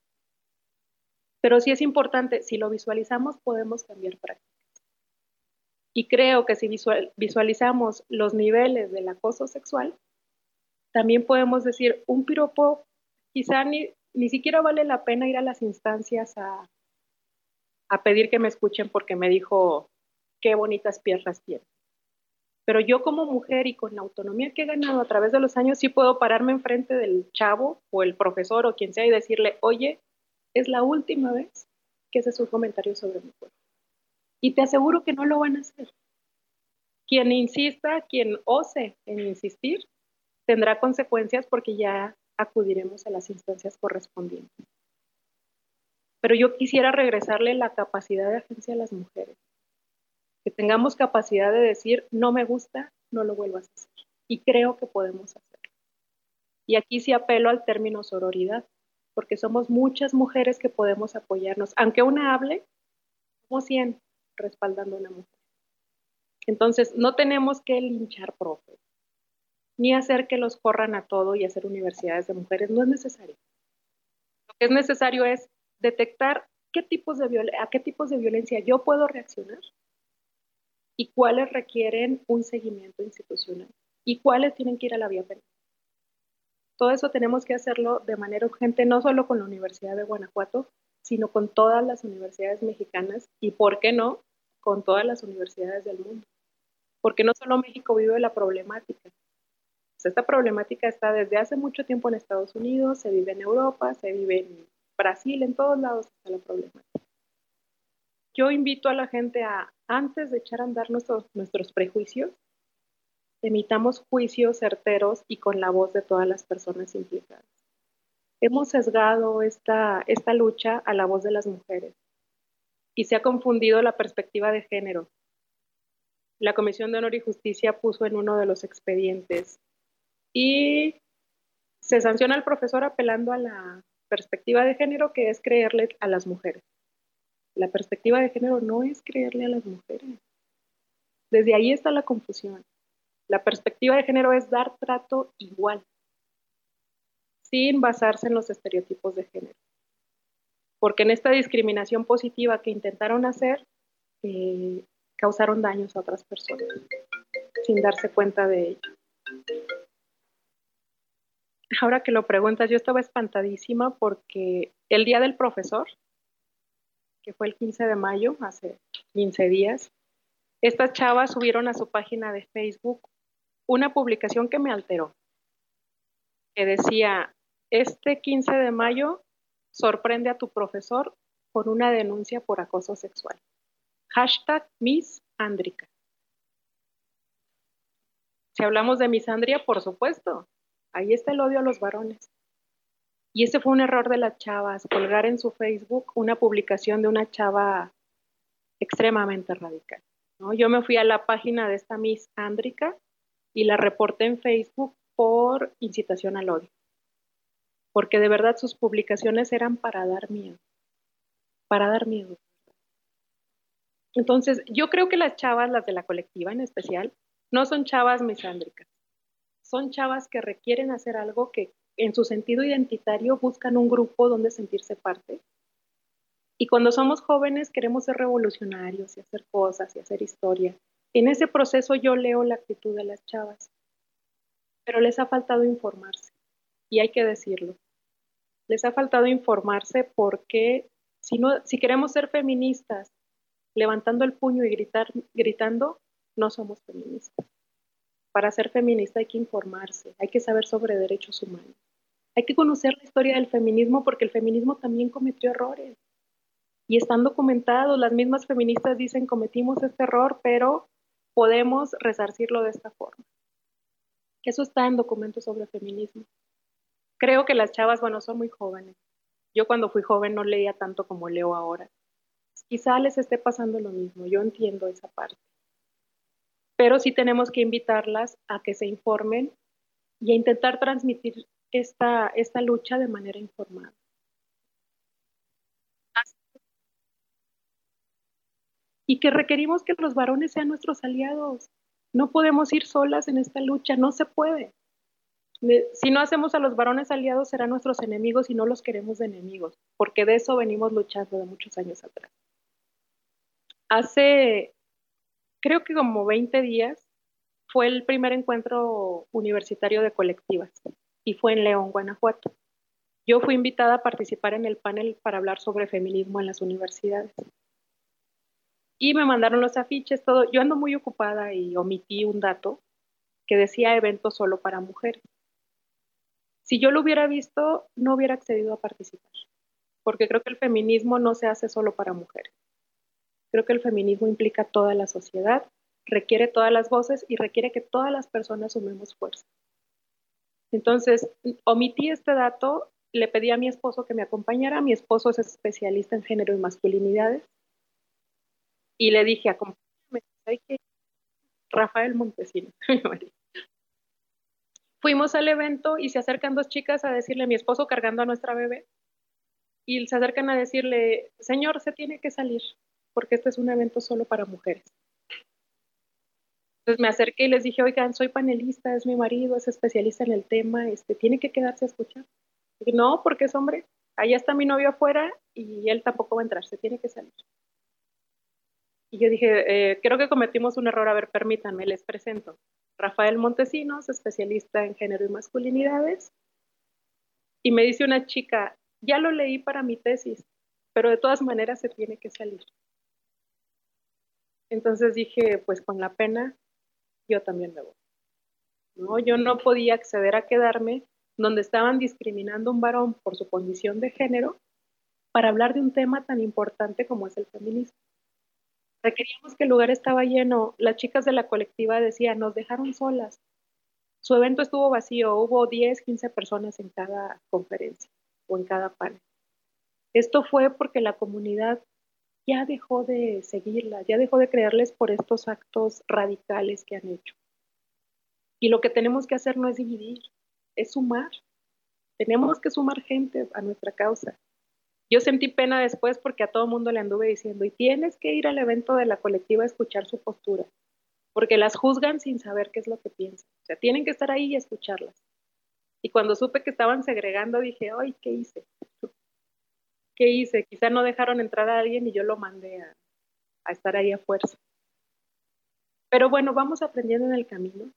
Pero sí es importante, si lo visualizamos, podemos cambiar prácticas. Y creo que si visual, visualizamos los niveles del acoso sexual, también podemos decir, un piropo, quizá ni, ni siquiera vale la pena ir a las instancias a, a pedir que me escuchen porque me dijo, qué bonitas piernas tiene. Pero yo como mujer y con la autonomía que he ganado a través de los años, sí puedo pararme enfrente del chavo o el profesor o quien sea y decirle, oye, es la última vez que haces un comentario sobre mi cuerpo. Y te aseguro que no lo van a hacer. Quien insista, quien ose en insistir, tendrá consecuencias porque ya acudiremos a las instancias correspondientes. Pero yo quisiera regresarle la capacidad de agencia a las mujeres. Que tengamos capacidad de decir, no me gusta, no lo vuelvas a hacer. Y creo que podemos hacerlo. Y aquí sí apelo al término sororidad, porque somos muchas mujeres que podemos apoyarnos. Aunque una hable, somos cien respaldando a una mujer. Entonces, no tenemos que linchar profes, ni hacer que los corran a todo y hacer universidades de mujeres. No es necesario. Lo que es necesario es detectar qué tipos de viol- a qué tipos de violencia yo puedo reaccionar y cuáles requieren un seguimiento institucional y cuáles tienen que ir a la vía penal. Todo eso tenemos que hacerlo de manera urgente, no solo con la Universidad de Guanajuato, sino con todas las universidades mexicanas y, ¿por qué no?, con todas las universidades del mundo. Porque no solo México vive la problemática. Pues esta problemática está desde hace mucho tiempo en Estados Unidos, se vive en Europa, se vive en Brasil, en todos lados está la problemática. Yo invito a la gente a, antes de echar a andar nuestros, nuestros prejuicios, emitamos juicios certeros y con la voz de todas las personas implicadas. Hemos sesgado esta, esta lucha a la voz de las mujeres y se ha confundido la perspectiva de género. La Comisión de Honor y Justicia puso en uno de los expedientes y se sanciona al profesor apelando a la perspectiva de género, que es creerle a las mujeres. La perspectiva de género no es creerle a las mujeres. Desde ahí está la confusión. La perspectiva de género es dar trato igual, sin basarse en los estereotipos de género. Porque en esta discriminación positiva que intentaron hacer, eh, causaron daños a otras personas, sin darse cuenta de ello. Ahora que lo preguntas, yo estaba espantadísima porque el día del profesor, que fue el quince de mayo, hace quince días, estas chavas subieron a su página de Facebook una publicación que me alteró, que decía, este quince de mayo sorprende a tu profesor con una denuncia por acoso sexual. Hashtag Miss Ándrica. Si hablamos de misandria, por supuesto, ahí está el odio a los varones. Y ese fue un error de las chavas, colgar en su Facebook una publicación de una chava extremadamente radical, ¿no? Yo me fui a la página de esta Miss Ándrica y la reporté en Facebook por incitación al odio, porque de verdad sus publicaciones eran para dar miedo, para dar miedo. Entonces, yo creo que las chavas, las de la colectiva en especial, no son chavas misándricas, son chavas que requieren hacer algo, que en su sentido identitario buscan un grupo donde sentirse parte. Y cuando somos jóvenes queremos ser revolucionarios y hacer cosas y hacer historia. En ese proceso yo leo la actitud de las chavas, pero les ha faltado informarse, y hay que decirlo. Les ha faltado informarse porque si, no, si queremos ser feministas levantando el puño y gritar, gritando, no somos feministas. Para ser feminista hay que informarse, hay que saber sobre derechos humanos. Hay que conocer la historia del feminismo porque el feminismo también cometió errores. Y están documentados, las mismas feministas dicen cometimos este error, pero podemos resarcirlo de esta forma. Eso está en documentos sobre feminismo. Creo que las chavas, bueno, son muy jóvenes. Yo cuando fui joven no leía tanto como leo ahora. Quizá les esté pasando lo mismo, yo entiendo esa parte. Pero sí tenemos que invitarlas a que se informen y a intentar transmitir esta, esta lucha de manera informada. Y que requerimos que los varones sean nuestros aliados. No podemos ir solas en esta lucha, no se puede. Si no hacemos a los varones aliados, serán nuestros enemigos y no los queremos de enemigos, porque de eso venimos luchando de muchos años atrás. Hace, creo que como veinte días, fue el primer encuentro universitario de colectivas y fue en León, Guanajuato. Yo fui invitada a participar en el panel para hablar sobre feminismo en las universidades. Y me mandaron los afiches, todo. Yo ando muy ocupada y omití un dato que decía evento solo para mujeres. Si yo lo hubiera visto, no hubiera accedido a participar, porque creo que el feminismo no se hace solo para mujeres. Creo que el feminismo implica toda la sociedad, requiere todas las voces y requiere que todas las personas sumemos fuerza. Entonces, omití este dato, le pedí a mi esposo que me acompañara. Mi esposo es especialista en género y masculinidades. Y le dije, acompáñame, hay que Rafael Montesino, mi marido. Fuimos al evento y se acercan dos chicas a decirle, mi esposo cargando a nuestra bebé, y se acercan a decirle, señor, se tiene que salir, porque este es un evento solo para mujeres. Entonces me acerqué y les dije, oigan, soy panelista, es mi marido, es especialista en el tema, este, tiene que quedarse a escuchar. Y dije, no, porque es hombre. allá está mi novio afuera y él tampoco va a entrar, se tiene que salir. Y yo dije, eh, creo que cometimos un error, a ver, permítanme, les presento. Rafael Montesinos, especialista en género y masculinidades, y me dice una chica, ya lo leí para mi tesis, pero de todas maneras se tiene que salir. Entonces dije, pues con la pena, yo también me voy. ¿No? Yo no podía acceder a quedarme donde estaban discriminando a un varón por su condición de género para hablar de un tema tan importante como es el feminismo. Requeríamos que el lugar estaba lleno. Las chicas de la colectiva decían, nos dejaron solas. Su evento estuvo vacío, hubo diez, quince personas en cada conferencia o en cada panel. Esto fue porque la comunidad ya dejó de seguirla, ya dejó de creerles por estos actos radicales que han hecho. Y lo que tenemos que hacer no es dividir, es sumar. Tenemos que sumar gente a nuestra causa. Yo sentí pena después porque a todo mundo le anduve diciendo, y tienes que ir al evento de la colectiva a escuchar su postura, porque las juzgan sin saber qué es lo que piensan. O sea, tienen que estar ahí y escucharlas. Y cuando supe que estaban segregando, dije, ay, ¿qué hice? ¿Qué hice? Quizá no dejaron entrar a alguien y yo lo mandé a, a estar ahí a fuerza. Pero bueno, vamos aprendiendo en el camino.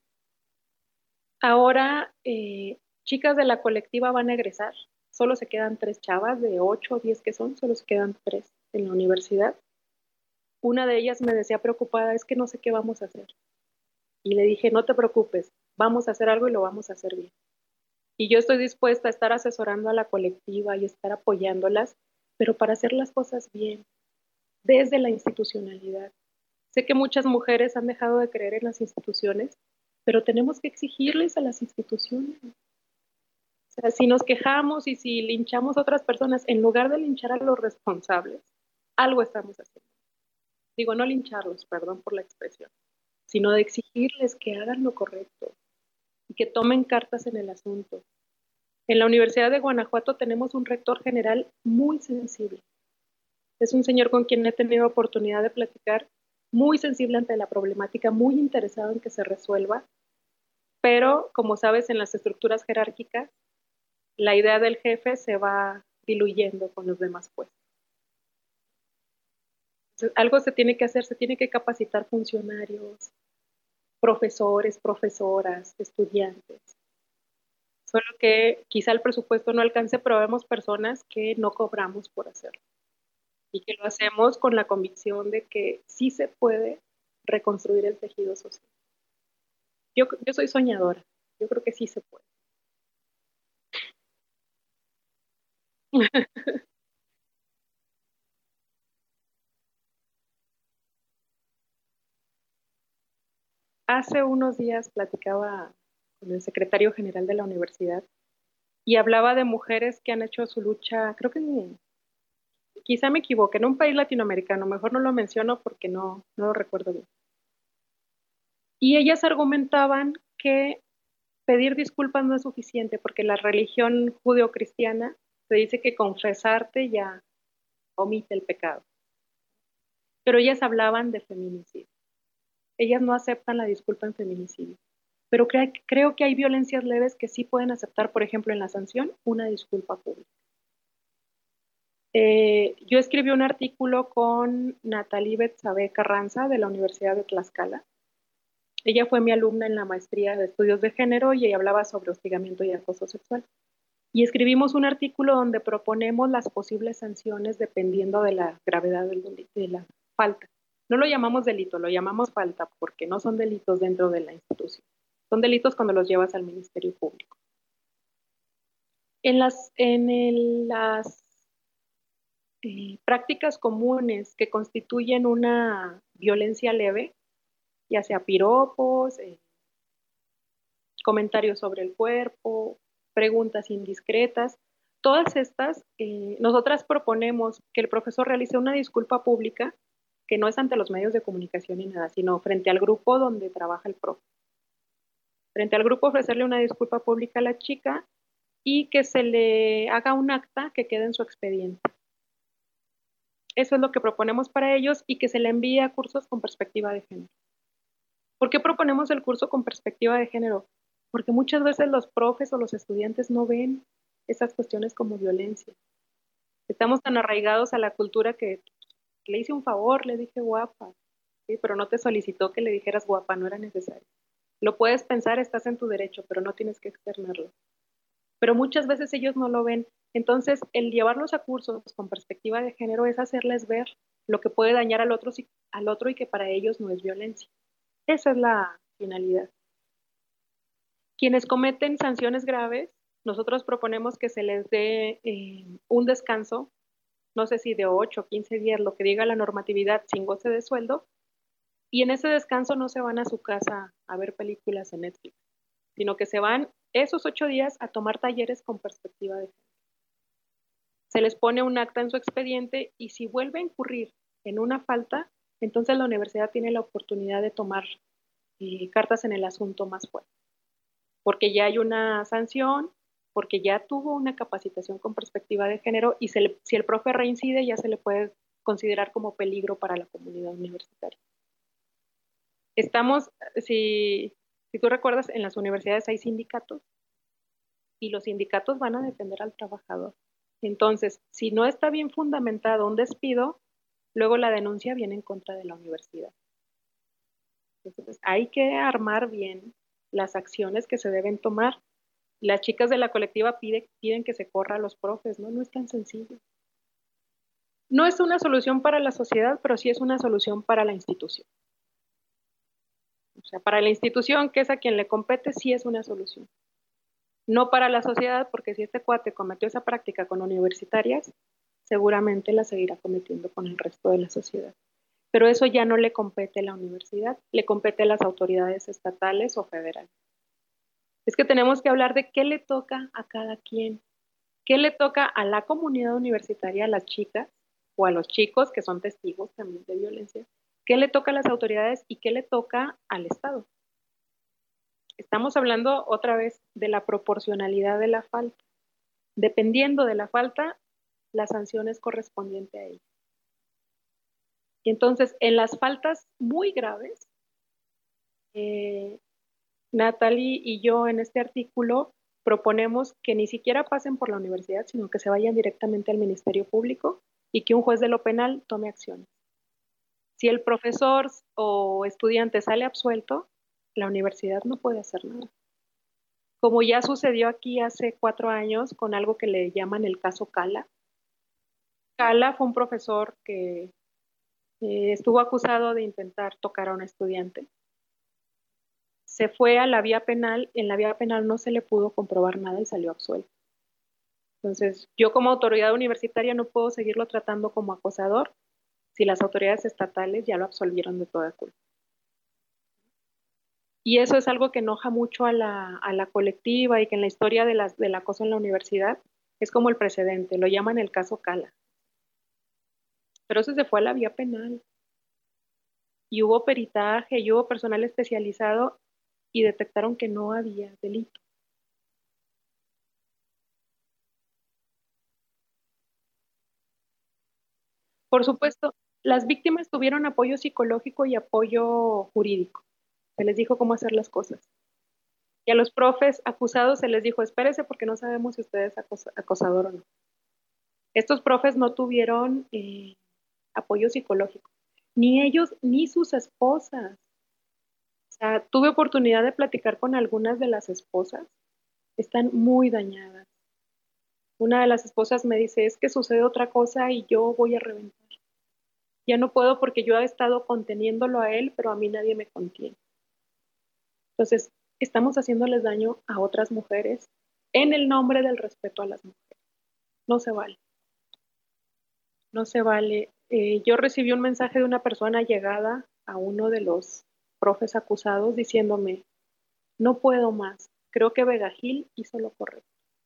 Ahora, eh, chicas de la colectiva van a egresar. Solo se quedan tres chavas, de ocho o diez que son, solo se quedan tres en la universidad. Una de ellas me decía preocupada, es que no sé qué vamos a hacer. Y le dije, no te preocupes, vamos a hacer algo y lo vamos a hacer bien. Y yo estoy dispuesta a estar asesorando a la colectiva y estar apoyándolas, pero para hacer las cosas bien, desde la institucionalidad. Sé que muchas mujeres han dejado de creer en las instituciones, pero tenemos que exigirles a las instituciones. O sea, si nos quejamos y si linchamos a otras personas, en lugar de linchar a los responsables, algo estamos haciendo. Digo, no lincharlos, perdón por la expresión, sino de exigirles que hagan lo correcto y que tomen cartas en el asunto. En la Universidad de Guanajuato tenemos un rector general muy sensible. Es un señor con quien he tenido oportunidad de platicar, muy sensible ante la problemática, muy interesado en que se resuelva, pero como sabes, en las estructuras jerárquicas, la idea del jefe se va diluyendo con los demás puestos. Entonces, algo se tiene que hacer, se tiene que capacitar funcionarios, profesores, profesoras, estudiantes. Solo que quizá el presupuesto no alcance, pero vemos personas que no cobramos por hacerlo y que lo hacemos con la convicción de que sí se puede reconstruir el tejido social. Yo, yo soy soñadora, yo creo que sí se puede. Hace unos días platicaba con el secretario general de la universidad y hablaba de mujeres que han hecho su lucha, creo que en, quizá me equivoque, en un país latinoamericano, mejor no lo menciono porque no, no lo recuerdo bien. Y ellas argumentaban que pedir disculpas no es suficiente porque la religión judeocristiana te dice que confesarte ya omite el pecado. Pero ellas hablaban de feminicidio. Ellas no aceptan la disculpa en feminicidio. Pero cre creo que hay violencias leves que sí pueden aceptar, por ejemplo, en la sanción, una disculpa pública. Eh, yo escribí un artículo con Natalie Betsabe Carranza de la Universidad de Tlaxcala. Ella fue mi alumna en la maestría de estudios de género y ella hablaba sobre hostigamiento y acoso sexual. Y escribimos un artículo donde proponemos las posibles sanciones dependiendo de la gravedad del, de la falta. No lo llamamos delito, lo llamamos falta porque no son delitos dentro de la institución. Son delitos cuando los llevas al Ministerio Público. En las, en el, las eh, prácticas comunes que constituyen una violencia leve, ya sea piropos, eh, comentarios sobre el cuerpo, preguntas indiscretas, todas estas, eh, nosotras proponemos que el profesor realice una disculpa pública, que no es ante los medios de comunicación ni nada, sino frente al grupo donde trabaja el profe. Frente al grupo ofrecerle una disculpa pública a la chica y que se le haga un acta que quede en su expediente. Eso es lo que proponemos para ellos y que se le envíe a cursos con perspectiva de género. ¿Por qué proponemos el curso con perspectiva de género? Porque muchas veces los profes o los estudiantes no ven esas cuestiones como violencia. Estamos tan arraigados a la cultura que le hice un favor, le dije guapa, ¿sí? Pero no te solicitó que le dijeras guapa, no era necesario. Lo puedes pensar, estás en tu derecho, pero no tienes que externarlo. Pero muchas veces ellos no lo ven. Entonces, el llevarlos a cursos con perspectiva de género es hacerles ver lo que puede dañar al otro, al otro y que para ellos no es violencia. Esa es la finalidad. Quienes cometen sanciones graves, nosotros proponemos que se les dé eh, un descanso, no sé si de ocho o quince días, lo que diga la normatividad, sin goce de sueldo, y en ese descanso no se van a su casa a ver películas en Netflix, sino que se van esos ocho días a tomar talleres con perspectiva de género. Se les pone un acta en su expediente y si vuelve a incurrir en una falta, entonces la universidad tiene la oportunidad de tomar eh, cartas en el asunto más fuerte, porque ya hay una sanción, porque ya tuvo una capacitación con perspectiva de género y se le, si el profe reincide ya se le puede considerar como peligro para la comunidad universitaria. Estamos, si, si tú recuerdas, en las universidades hay sindicatos y los sindicatos van a defender al trabajador. Entonces, si no está bien fundamentado un despido, luego la denuncia viene en contra de la universidad. Entonces, hay que armar bien las acciones que se deben tomar. Las chicas de la colectiva pide, piden que se corra a los profes, ¿no? No es tan sencillo. No es una solución para la sociedad, pero sí es una solución para la institución. O sea, para la institución, que es a quien le compete, sí es una solución. No para la sociedad, porque si este cuate cometió esa práctica con universitarias, seguramente la seguirá cometiendo con el resto de la sociedad. Pero eso ya no le compete a la universidad, le compete a las autoridades estatales o federales. Es que tenemos que hablar de qué le toca a cada quien, qué le toca a la comunidad universitaria, a las chicas o a los chicos que son testigos también de violencia, qué le toca a las autoridades y qué le toca al Estado. Estamos hablando otra vez de la proporcionalidad de la falta. Dependiendo de la falta, la sanción es correspondiente a ella. Y entonces, en las faltas muy graves, eh, Natalie y yo en este artículo proponemos que ni siquiera pasen por la universidad, sino que se vayan directamente al Ministerio Público y que un juez de lo penal tome acciones. Si el profesor o estudiante sale absuelto, la universidad no puede hacer nada. Como ya sucedió aquí hace cuatro años con algo que le llaman el caso Cala. Cala fue un profesor que eh, estuvo acusado de intentar tocar a un estudiante. Se fue a la vía penal, en la vía penal no se le pudo comprobar nada y salió absuelto. Entonces, yo como autoridad universitaria no puedo seguirlo tratando como acosador si las autoridades estatales ya lo absolvieron de toda culpa. Y eso es algo que enoja mucho a la, a la colectiva y que en la historia de las, del acoso en la universidad es como el precedente, lo llaman el caso Cala. Pero eso se fue a la vía penal. Y hubo peritaje, y hubo personal especializado y detectaron que no había delito. Por supuesto, las víctimas tuvieron apoyo psicológico y apoyo jurídico. Se les dijo cómo hacer las cosas. Y a los profes acusados se les dijo, espérese porque no sabemos si usted es acos acosador o no. Estos profes no tuvieron eh, apoyo psicológico, ni ellos ni sus esposas. O sea, tuve oportunidad de platicar con algunas de las esposas, están muy dañadas. Una de las esposas me dice, es que sucede otra cosa y yo voy a reventar. Ya no puedo porque yo he estado conteniéndolo a él, pero a mí nadie me contiene. Entonces, estamos haciéndoles daño a otras mujeres en el nombre del respeto a las mujeres. No se vale. No se vale. Eh, yo recibí un mensaje de una persona llegada a uno de los profes acusados diciéndome, no puedo más, creo que Vega Gil hizo lo correcto.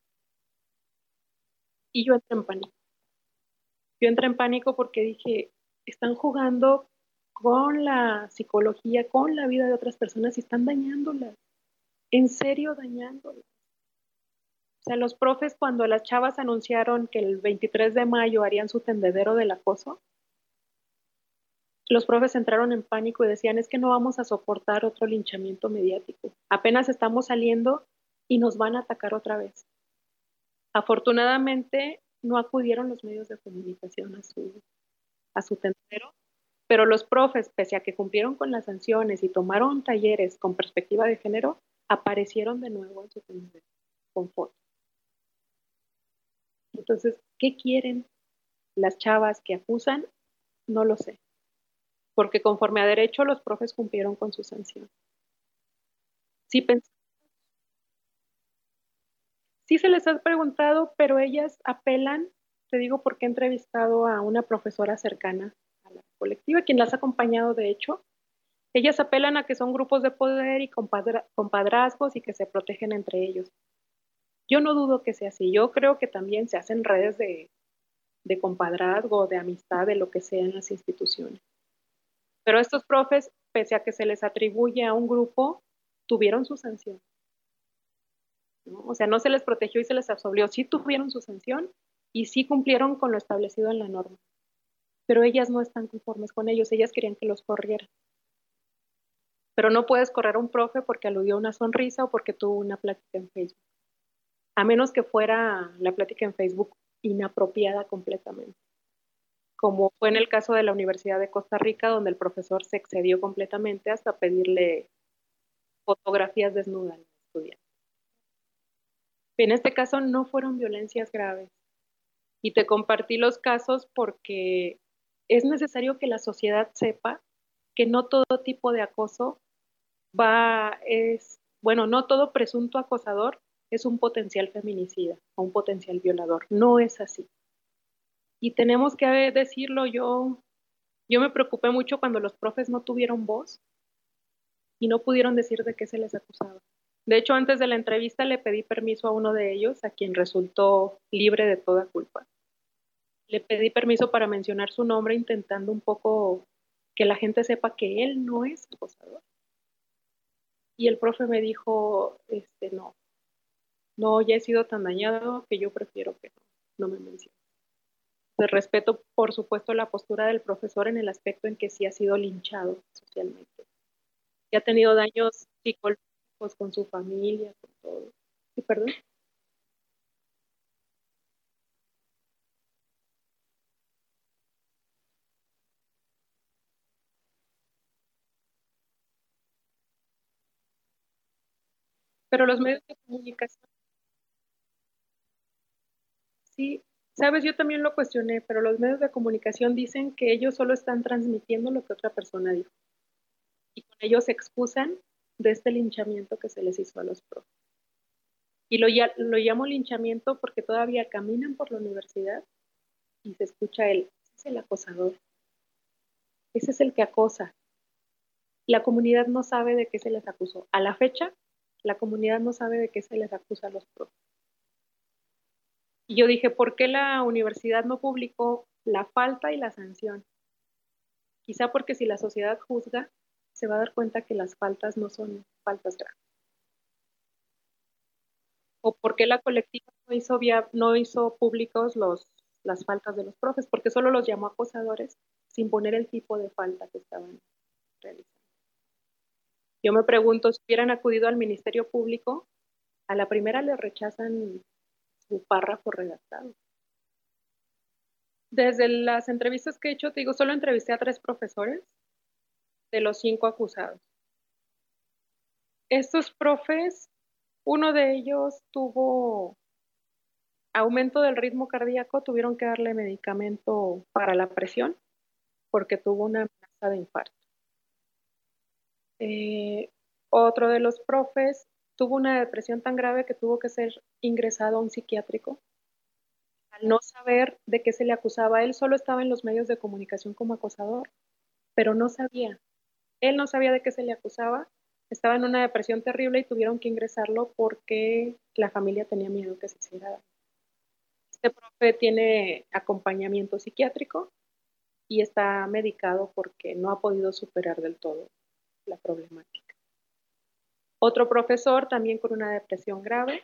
Y yo entré en pánico. Yo entré en pánico porque dije, están jugando con la psicología, con la vida de otras personas y están dañándolas. En serio dañándolas. O sea, los profes cuando las chavas anunciaron que el veintitrés de mayo harían su tendedero del acoso, los profes entraron en pánico y decían, es que no vamos a soportar otro linchamiento mediático. Apenas estamos saliendo y nos van a atacar otra vez. Afortunadamente, no acudieron los medios de comunicación a su, a su tendero, pero los profes, pese a que cumplieron con las sanciones y tomaron talleres con perspectiva de género, aparecieron de nuevo en su tendero con fotos. Entonces, ¿qué quieren las chavas que acusan? No lo sé, porque conforme a derecho los profes cumplieron con su sanción. Sí, pens sí se les ha preguntado, pero ellas apelan, te digo porque he entrevistado a una profesora cercana a la colectiva, quien las ha acompañado de hecho. Ellas apelan a que son grupos de poder y compadra compadrazgos y que se protegen entre ellos. Yo no dudo que sea así, yo creo que también se hacen redes de, de compadrazgo, de amistad, de lo que sea en las instituciones. Pero estos profes, pese a que se les atribuye a un grupo, tuvieron su sanción, ¿no? O sea, no se les protegió y se les absolvió, sí tuvieron su sanción y sí cumplieron con lo establecido en la norma. Pero ellas no están conformes con ellos, ellas querían que los corrieran. Pero no puedes correr a un profe porque aludió a una sonrisa o porque tuvo una plática en Facebook. A menos que fuera la plática en Facebook inapropiada completamente, como fue en el caso de la Universidad de Costa Rica, donde el profesor se excedió completamente hasta pedirle fotografías desnudas al estudiante. En este caso no fueron violencias graves y te compartí los casos porque es necesario que la sociedad sepa que no todo tipo de acoso va, es, bueno, no todo presunto acosador es un potencial feminicida o un potencial violador. No es así. Y tenemos que decirlo, yo, yo me preocupé mucho cuando los profes no tuvieron voz y no pudieron decir de qué se les acusaba. De hecho, antes de la entrevista le pedí permiso a uno de ellos, a quien resultó libre de toda culpa. Le pedí permiso para mencionar su nombre, intentando un poco que la gente sepa que él no es acosador. Y el profe me dijo, este, no, no, ya he sido tan dañado que yo prefiero que no, no me mencione. Pues respeto, por supuesto, la postura del profesor en el aspecto en que sí ha sido linchado socialmente. Y ha tenido daños psicológicos con su familia, con todo. ¿Sí, perdón? Pero los medios de comunicación, sí, sabes, yo también lo cuestioné, pero los medios de comunicación dicen que ellos solo están transmitiendo lo que otra persona dijo. Y con ellos se excusan de este linchamiento que se les hizo a los profes. Y lo, lo llamo linchamiento porque todavía caminan por la universidad y se escucha el, ese es el acosador, ese es el que acosa. La comunidad no sabe de qué se les acusó. A la fecha, la comunidad no sabe de qué se les acusa a los profes. Y yo dije, ¿por qué la universidad no publicó la falta y la sanción? Quizá porque si la sociedad juzga, se va a dar cuenta que las faltas no son faltas graves. O por qué la colectiva no hizo, via no hizo públicos los, las faltas de los profes, porque solo los llamó acosadores sin poner el tipo de falta que estaban realizando. Yo me pregunto, si hubieran acudido al Ministerio Público, a la primera le rechazan su párrafo redactado. Desde las entrevistas que he hecho, te digo, solo entrevisté a tres profesores de los cinco acusados. Estos profes, uno de ellos tuvo aumento del ritmo cardíaco, tuvieron que darle medicamento para la presión porque tuvo una amenaza de infarto. Eh, otro de los profes tuvo una depresión tan grave que tuvo que ser ingresado a un psiquiátrico. Al no saber de qué se le acusaba, él solo estaba en los medios de comunicación como acosador, pero no sabía. Él no sabía de qué se le acusaba, estaba en una depresión terrible y tuvieron que ingresarlo porque la familia tenía miedo que se hiciera daño. Este profe tiene acompañamiento psiquiátrico y está medicado porque no ha podido superar del todo la problemática. Otro profesor también con una depresión grave.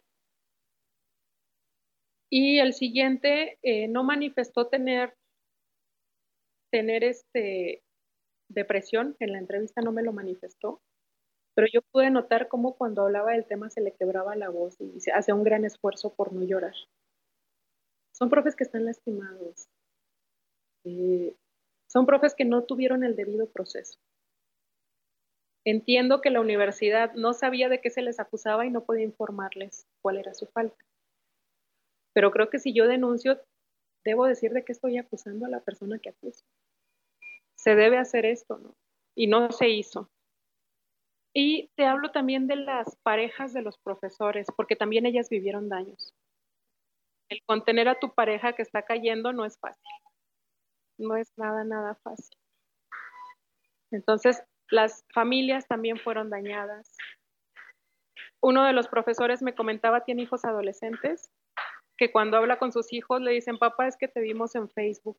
Y el siguiente eh, no manifestó tener, tener este, depresión, en la entrevista no me lo manifestó, pero yo pude notar cómo cuando hablaba del tema se le quebraba la voz y se hacía un gran esfuerzo por no llorar. Son profes que están lastimados. Eh, son profes que no tuvieron el debido proceso. Entiendo que la universidad no sabía de qué se les acusaba y no podía informarles cuál era su falta. Pero creo que si yo denuncio, debo decir de qué estoy acusando a la persona que acuso. Se debe hacer esto, ¿no? Y no se hizo. Y te hablo también de las parejas de los profesores, porque también ellas vivieron daños. El contener a tu pareja que está cayendo no es fácil. No es nada, nada fácil. Entonces, las familias también fueron dañadas. Uno de los profesores me comentaba, tiene hijos adolescentes, que cuando habla con sus hijos le dicen, papá, es que te vimos en Facebook.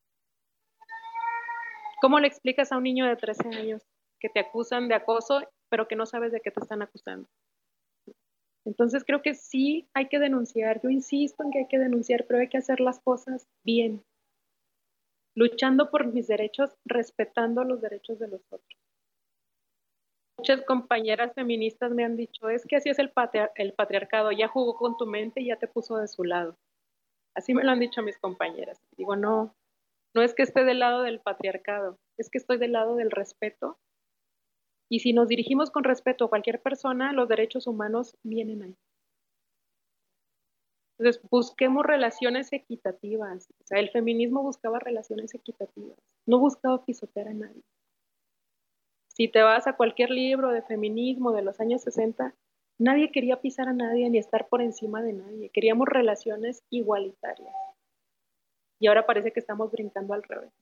¿Cómo le explicas a un niño de trece años que te acusan de acoso, pero que no sabes de qué te están acusando? Entonces creo que sí hay que denunciar. Yo insisto en que hay que denunciar, pero hay que hacer las cosas bien, luchando por mis derechos, respetando los derechos de los otros. Muchas compañeras feministas me han dicho, es que así es el, patriar el patriarcado, ya jugó con tu mente y ya te puso de su lado. Así me lo han dicho mis compañeras. Digo, no, no es que esté del lado del patriarcado, es que estoy del lado del respeto. Y si nos dirigimos con respeto a cualquier persona, los derechos humanos vienen ahí. Entonces, busquemos relaciones equitativas. O sea, el feminismo buscaba relaciones equitativas, no buscaba pisotear a nadie. Si te vas a cualquier libro de feminismo de los años sesenta, nadie quería pisar a nadie ni estar por encima de nadie. Queríamos relaciones igualitarias. Y ahora parece que estamos brincando al revés.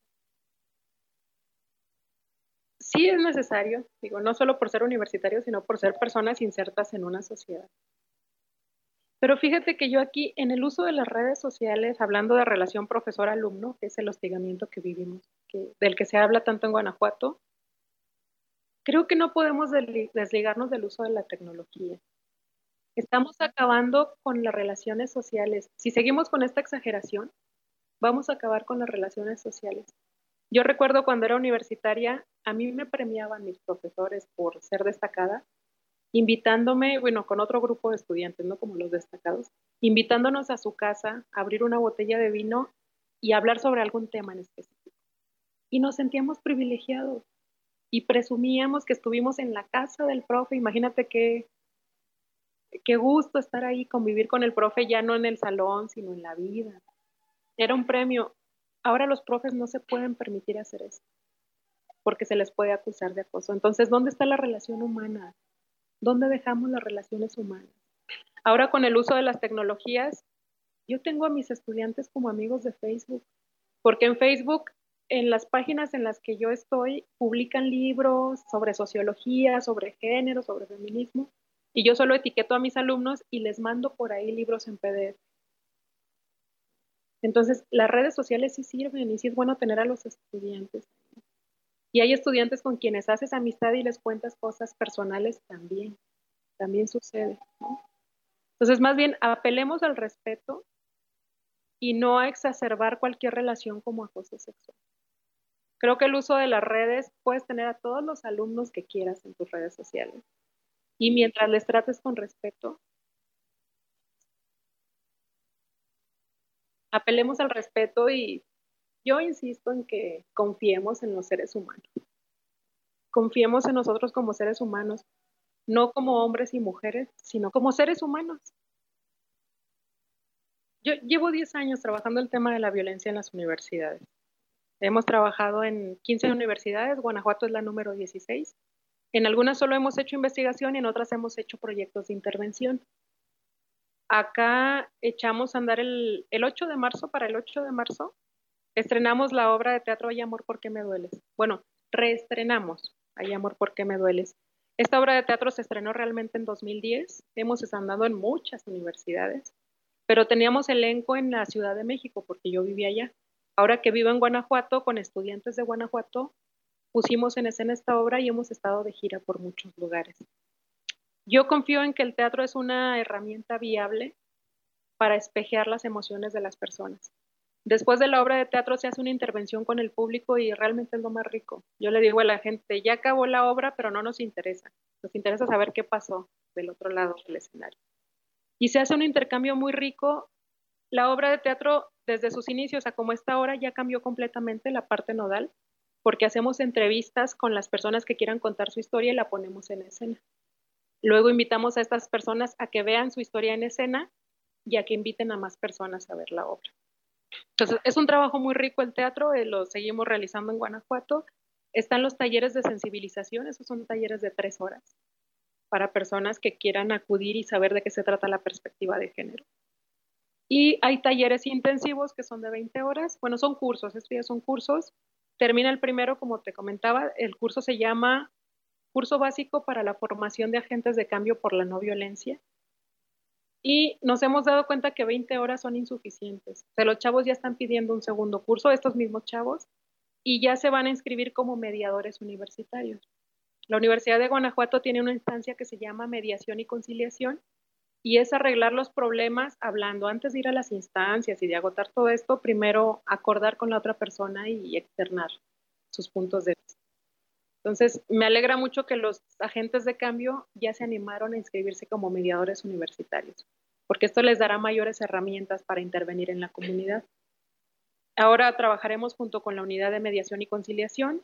Sí es necesario, digo, no solo por ser universitarios, sino por ser personas insertas en una sociedad. Pero fíjate que yo aquí, en el uso de las redes sociales, hablando de relación profesor-alumno, que es el hostigamiento que vivimos, que, del que se habla tanto en Guanajuato, creo que no podemos desligarnos del uso de la tecnología. Estamos acabando con las relaciones sociales. Si seguimos con esta exageración, vamos a acabar con las relaciones sociales. Yo recuerdo cuando era universitaria, a mí me premiaban mis profesores por ser destacada, invitándome, bueno, con otro grupo de estudiantes, no como los destacados, invitándonos a su casa a abrir una botella de vino y hablar sobre algún tema en específico. Y nos sentíamos privilegiados y presumíamos que estuvimos en la casa del profe. Imagínate qué, qué gusto estar ahí, convivir con el profe, ya no en el salón, sino en la vida. Era un premio. Ahora los profes no se pueden permitir hacer eso, porque se les puede acusar de acoso. Entonces, ¿dónde está la relación humana? ¿Dónde dejamos las relaciones humanas? Ahora con el uso de las tecnologías, yo tengo a mis estudiantes como amigos de Facebook, porque en Facebook, en las páginas en las que yo estoy, publican libros sobre sociología, sobre género, sobre feminismo, y yo solo etiqueto a mis alumnos y les mando por ahí libros en P D F. Entonces, las redes sociales sí sirven y sí es bueno tener a los estudiantes. Y hay estudiantes con quienes haces amistad y les cuentas cosas personales también. También sucede, ¿no? Entonces, más bien, apelemos al respeto y no a exacerbar cualquier relación como acoso sexual. Creo que el uso de las redes, puedes tener a todos los alumnos que quieras en tus redes sociales. Y mientras les trates con respeto, apelemos al respeto y yo insisto en que confiemos en los seres humanos. Confiemos en nosotros como seres humanos, no como hombres y mujeres, sino como seres humanos. Yo llevo diez años trabajando el tema de la violencia en las universidades. Hemos trabajado en quince universidades, Guanajuato es la número dieciséis. En algunas solo hemos hecho investigación y en otras hemos hecho proyectos de intervención. Acá echamos a andar el, el ocho de marzo, para el ocho de marzo, estrenamos la obra de teatro Hay amor, ¿por qué me dueles? Bueno, reestrenamos Hay amor, ¿por qué me dueles? Esta obra de teatro se estrenó realmente en dos mil diez, hemos estado en muchas universidades, pero teníamos elenco en la Ciudad de México porque yo vivía allá. Ahora que vivo en Guanajuato, con estudiantes de Guanajuato, pusimos en escena esta obra y hemos estado de gira por muchos lugares. Yo confío en que el teatro es una herramienta viable para espejear las emociones de las personas. Después de la obra de teatro se hace una intervención con el público y realmente es lo más rico. Yo le digo a la gente, ya acabó la obra, pero no nos interesa. Nos interesa saber qué pasó del otro lado del escenario. Y se hace un intercambio muy rico. La obra de teatro, desde sus inicios a como está ahora, ya cambió completamente la parte nodal, porque hacemos entrevistas con las personas que quieran contar su historia y la ponemos en escena. Luego invitamos a estas personas a que vean su historia en escena y a que inviten a más personas a ver la obra. Entonces, es un trabajo muy rico el teatro, eh, lo seguimos realizando en Guanajuato. Están los talleres de sensibilización, esos son talleres de tres horas para personas que quieran acudir y saber de qué se trata la perspectiva de género. Y hay talleres intensivos que son de veinte horas, bueno, son cursos, estos ya son cursos. Termina el primero, como te comentaba, el curso se llama Curso Básico para la Formación de Agentes de Cambio por la No Violencia. Y nos hemos dado cuenta que veinte horas son insuficientes. O sea, los chavos ya están pidiendo un segundo curso, estos mismos chavos, y ya se van a inscribir como mediadores universitarios. La Universidad de Guanajuato tiene una instancia que se llama Mediación y Conciliación, y es arreglar los problemas hablando. Antes de ir a las instancias y de agotar todo esto, primero acordar con la otra persona y externar sus puntos de vista. Entonces, me alegra mucho que los agentes de cambio ya se animaron a inscribirse como mediadores universitarios, porque esto les dará mayores herramientas para intervenir en la comunidad. Ahora trabajaremos junto con la Unidad de Mediación y Conciliación.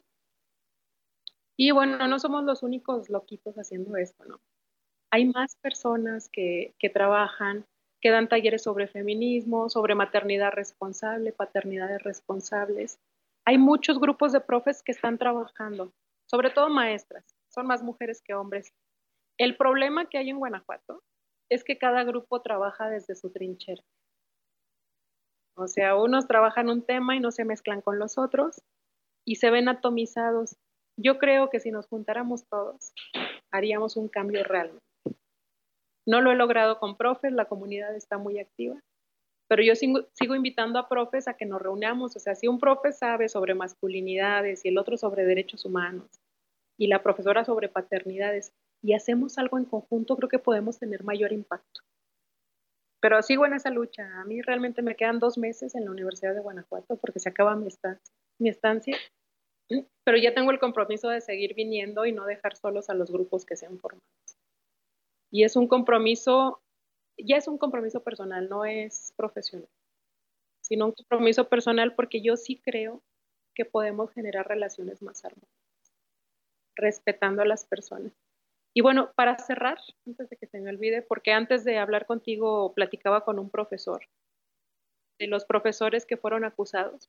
Y bueno, no somos los únicos loquitos haciendo esto, ¿no? Hay más personas que, que trabajan, que dan talleres sobre feminismo, sobre maternidad responsable, paternidades responsables. Hay muchos grupos de profes que están trabajando, sobre todo maestras, son más mujeres que hombres. El problema que hay en Guanajuato es que cada grupo trabaja desde su trinchera. O sea, unos trabajan un tema y no se mezclan con los otros y se ven atomizados. Yo creo que si nos juntáramos todos, haríamos un cambio realmente. No lo he logrado con profes, la comunidad está muy activa, pero yo sigo, sigo invitando a profes a que nos reunamos. O sea, si un profe sabe sobre masculinidades y el otro sobre derechos humanos y la profesora sobre paternidades y hacemos algo en conjunto, creo que podemos tener mayor impacto. Pero sigo en esa lucha. A mí realmente me quedan dos meses en la Universidad de Guanajuato porque se acaba mi estancia, mi estancia, pero ya tengo el compromiso de seguir viniendo y no dejar solos a los grupos que se han formado. Y es un compromiso, ya es un compromiso personal, no es profesional, sino un compromiso personal porque yo sí creo que podemos generar relaciones más armónicas, respetando a las personas. Y bueno, para cerrar, antes de que se me olvide, porque antes de hablar contigo platicaba con un profesor, de los profesores que fueron acusados,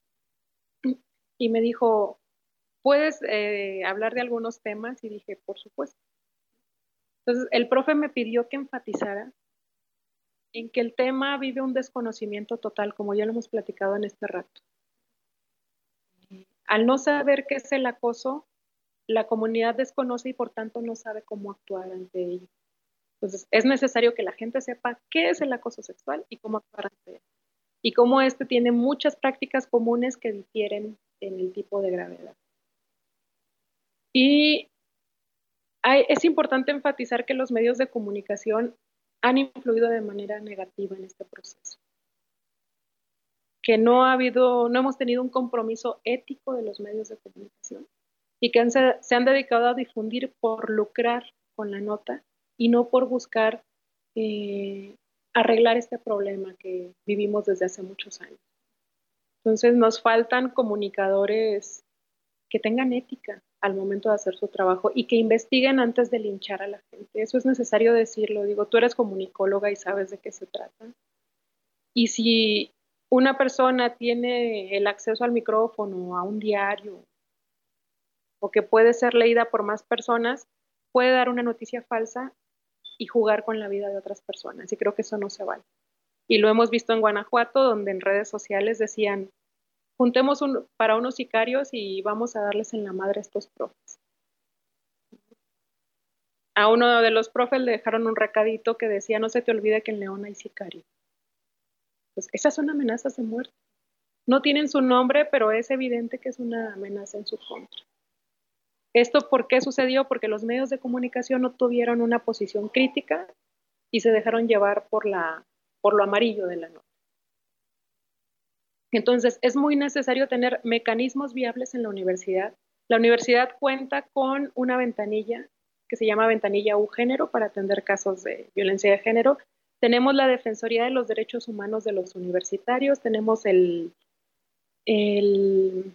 y me dijo, ¿puedes eh, hablar de algunos temas? Y dije, por supuesto. Entonces, el profe me pidió que enfatizara en que el tema vive un desconocimiento total, como ya lo hemos platicado en este rato. Al no saber qué es el acoso, la comunidad desconoce y por tanto no sabe cómo actuar ante ello. Entonces, es necesario que la gente sepa qué es el acoso sexual y cómo actuar ante él. Y cómo este tiene muchas prácticas comunes que difieren en el tipo de gravedad. Y hay, es importante enfatizar que los medios de comunicación han influido de manera negativa en este proceso. Que no ha habido, no hemos tenido un compromiso ético de los medios de comunicación y que han, se, se han dedicado a difundir por lucrar con la nota y no por buscar eh, arreglar este problema que vivimos desde hace muchos años. Entonces nos faltan comunicadores que tengan ética al momento de hacer su trabajo y que investiguen antes de linchar a la gente. Eso es necesario decirlo. Digo, tú eres comunicóloga y sabes de qué se trata. Y si una persona tiene el acceso al micrófono, a un diario, o que puede ser leída por más personas, puede dar una noticia falsa y jugar con la vida de otras personas. Y creo que eso no se vale. Y lo hemos visto en Guanajuato, donde en redes sociales decían, juntemos un, para unos sicarios y vamos a darles en la madre a estos profes. A uno de los profes le dejaron un recadito que decía, no se te olvide que en León hay sicarios. Pues esas son amenazas de muerte. No tienen su nombre, pero es evidente que es una amenaza en su contra. ¿Esto por qué sucedió? Porque los medios de comunicación no tuvieron una posición crítica y se dejaron llevar por, la, por lo amarillo de la nota. Entonces, es muy necesario tener mecanismos viables en la universidad. La universidad cuenta con una ventanilla que se llama ventanilla U Género para atender casos de violencia de género. Tenemos la Defensoría de los Derechos Humanos de los Universitarios, tenemos el, el,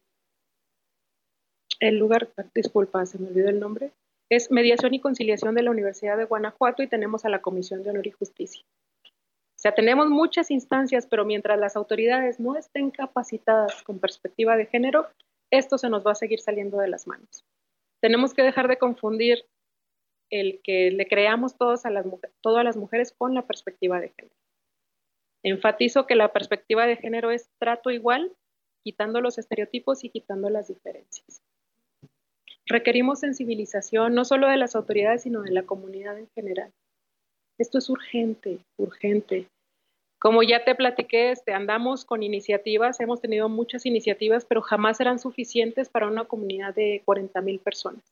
el lugar, disculpa, se me olvidó el nombre, es Mediación y Conciliación de la Universidad de Guanajuato y tenemos a la Comisión de Honor y Justicia. O sea, tenemos muchas instancias, pero mientras las autoridades no estén capacitadas con perspectiva de género, esto se nos va a seguir saliendo de las manos. Tenemos que dejar de confundir el que le creamos todos a las, todas las mujeres con la perspectiva de género. Enfatizo que la perspectiva de género es trato igual, quitando los estereotipos y quitando las diferencias. Requerimos sensibilización no solo de las autoridades, sino de la comunidad en general. Esto es urgente, urgente. Como ya te platiqué, este, andamos con iniciativas, hemos tenido muchas iniciativas, pero jamás serán suficientes para una comunidad de cuarenta mil personas.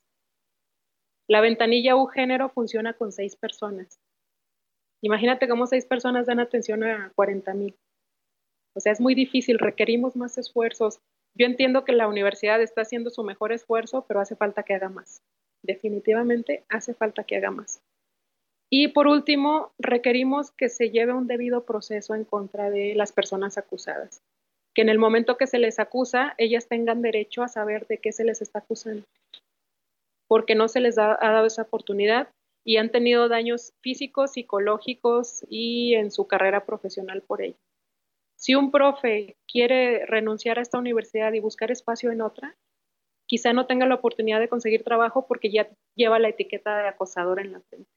La ventanilla U Género funciona con seis personas. Imagínate cómo seis personas dan atención a cuarenta mil. O sea, es muy difícil, requerimos más esfuerzos. Yo entiendo que la universidad está haciendo su mejor esfuerzo, pero hace falta que haga más. Definitivamente hace falta que haga más. Y por último, requerimos que se lleve un debido proceso en contra de las personas acusadas. Que en el momento que se les acusa, ellas tengan derecho a saber de qué se les está acusando. Porque no se les da, ha dado esa oportunidad y han tenido daños físicos, psicológicos y en su carrera profesional por ello. Si un profe quiere renunciar a esta universidad y buscar espacio en otra, quizá no tenga la oportunidad de conseguir trabajo porque ya lleva la etiqueta de acosador en la frente.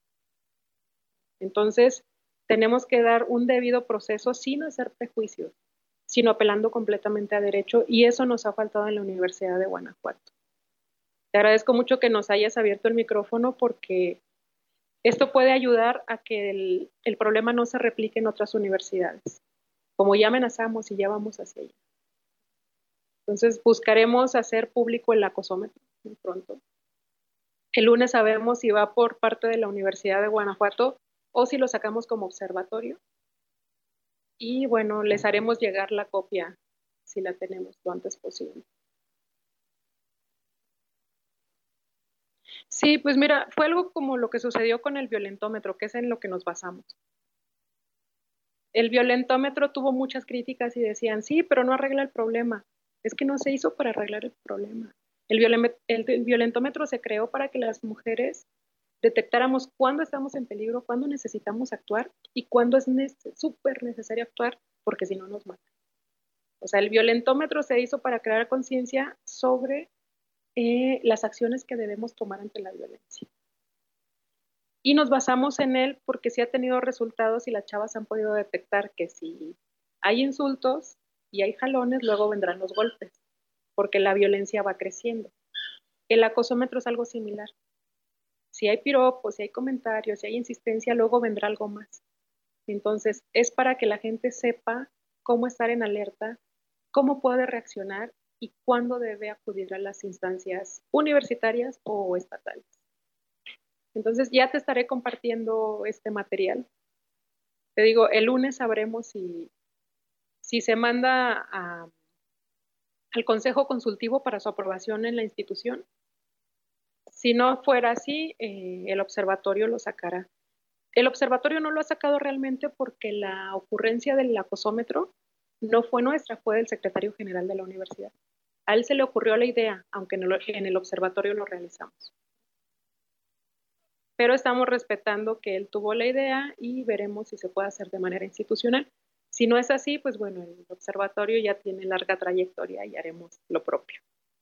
Entonces, tenemos que dar un debido proceso sin hacer prejuicios, sino apelando completamente a derecho, y eso nos ha faltado en la Universidad de Guanajuato. Te agradezco mucho que nos hayas abierto el micrófono porque esto puede ayudar a que el, el problema no se replique en otras universidades, como ya amenazamos y ya vamos hacia allá. Entonces, buscaremos hacer público el acosómetro muy pronto. El lunes sabemos si va por parte de la Universidad de Guanajuato o si lo sacamos como observatorio. Y bueno, les haremos llegar la copia si la tenemos lo antes posible. Sí, pues mira, fue algo como lo que sucedió con el violentómetro, que es en lo que nos basamos. El violentómetro tuvo muchas críticas y decían, sí, pero no arregla el problema. Es que no se hizo para arreglar el problema. El, viol el, el violentómetro se creó para que las mujeres detectáramos cuándo estamos en peligro, cuándo necesitamos actuar y cuándo es súper necesario actuar, porque si no nos matan. O sea, el violentómetro se hizo para crear conciencia sobre eh, las acciones que debemos tomar ante la violencia. Y nos basamos en él porque sí ha tenido resultados y las chavas han podido detectar que si hay insultos y hay jalones, luego vendrán los golpes, porque la violencia va creciendo. El acosómetro es algo similar. Si hay piropos, si hay comentarios, si hay insistencia, luego vendrá algo más. Entonces, es para que la gente sepa cómo estar en alerta, cómo puede reaccionar y cuándo debe acudir a las instancias universitarias o estatales. Entonces, ya te estaré compartiendo este material. Te digo, el lunes sabremos si, si se manda a, al Consejo Consultivo para su aprobación en la institución. Si no fuera así, eh, el observatorio lo sacará. El observatorio no lo ha sacado realmente porque la ocurrencia del acosómetro no fue nuestra, fue del secretario general de la universidad. A él se le ocurrió la idea, aunque en el observatorio lo realizamos. Pero estamos respetando que él tuvo la idea y veremos si se puede hacer de manera institucional. Si no es así, pues bueno, el observatorio ya tiene larga trayectoria y haremos lo propio.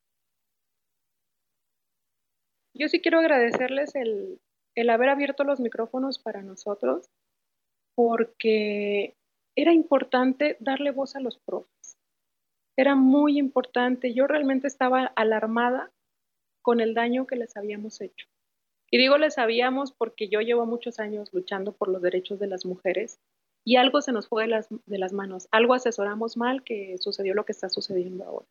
Yo sí quiero agradecerles el, el haber abierto los micrófonos para nosotros, porque era importante darle voz a los profes. Era muy importante. Yo realmente estaba alarmada con el daño que les habíamos hecho. Y digo les sabíamos porque yo llevo muchos años luchando por los derechos de las mujeres y algo se nos fue de las, de las manos. Algo asesoramos mal que sucedió lo que está sucediendo ahora.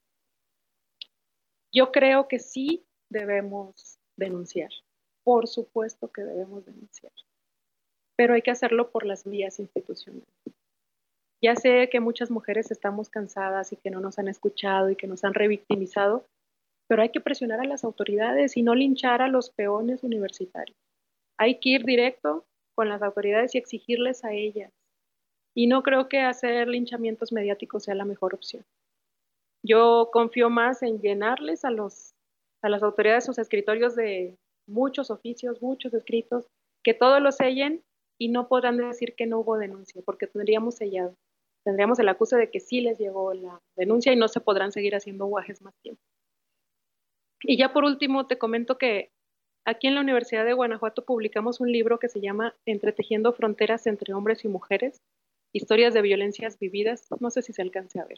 Yo creo que sí debemos denunciar. Por supuesto que debemos denunciar. Pero hay que hacerlo por las vías institucionales. Ya sé que muchas mujeres estamos cansadas y que no nos han escuchado y que nos han revictimizado, pero hay que presionar a las autoridades y no linchar a los peones universitarios. Hay que ir directo con las autoridades y exigirles a ellas. Y no creo que hacer linchamientos mediáticos sea la mejor opción. Yo confío más en llenarles a los, a las autoridades sus escritorios de muchos oficios, muchos escritos, que todos los sellen y no podrán decir que no hubo denuncia, porque tendríamos sellado. Tendríamos el acuse de que sí les llegó la denuncia y no se podrán seguir haciendo guajes más tiempo. Y ya por último te comento que aquí en la Universidad de Guanajuato publicamos un libro que se llama Entretejiendo fronteras entre hombres y mujeres, historias de violencias vividas. No sé si se alcance a ver.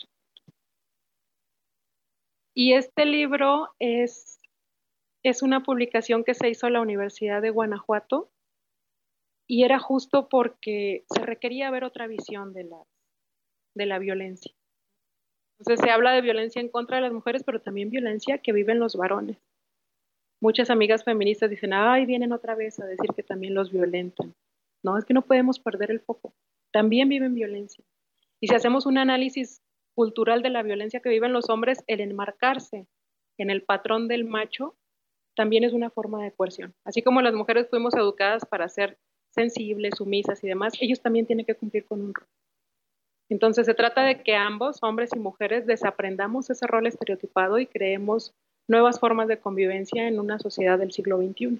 Y este libro es, es una publicación que se hizo a la Universidad de Guanajuato y era justo porque se requería ver otra visión de la, de la violencia. Entonces se habla de violencia en contra de las mujeres, pero también violencia que viven los varones. Muchas amigas feministas dicen, ay, vienen otra vez a decir que también los violentan. No, es que no podemos perder el foco. También viven violencia. Y si hacemos un análisis cultural de la violencia que viven los hombres, el enmarcarse en el patrón del macho también es una forma de coerción. Así como las mujeres fuimos educadas para ser sensibles, sumisas y demás, ellos también tienen que cumplir con un rol. Entonces se trata de que ambos, hombres y mujeres, desaprendamos ese rol estereotipado y creemos nuevas formas de convivencia en una sociedad del siglo veintiuno.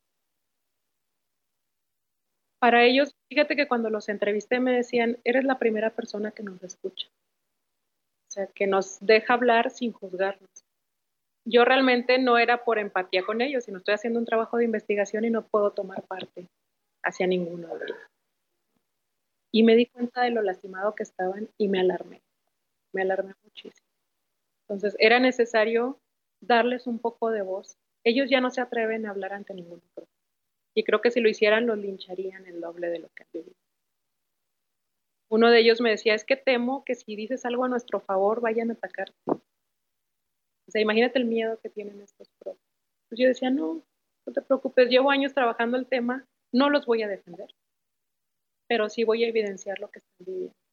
Para ellos, fíjate que cuando los entrevisté me decían, eres la primera persona que nos escucha. O sea, que nos deja hablar sin juzgarnos. Yo realmente no era por empatía con ellos, sino estoy haciendo un trabajo de investigación y no puedo tomar parte hacia ninguno de ellos. Y me di cuenta de lo lastimado que estaban y me alarmé. Me alarmé muchísimo. Entonces, era necesario darles un poco de voz. Ellos ya no se atreven a hablar ante ningún otro. Y creo que si lo hicieran, los lincharían el doble de lo que han vivido. Uno de ellos me decía, es que temo que si dices algo a nuestro favor, vayan a atacarte. O sea, imagínate el miedo que tienen estos profes. Pues yo decía, no, no te preocupes, llevo años trabajando el tema, no los voy a defender, pero sí voy a evidenciar lo que están viviendo.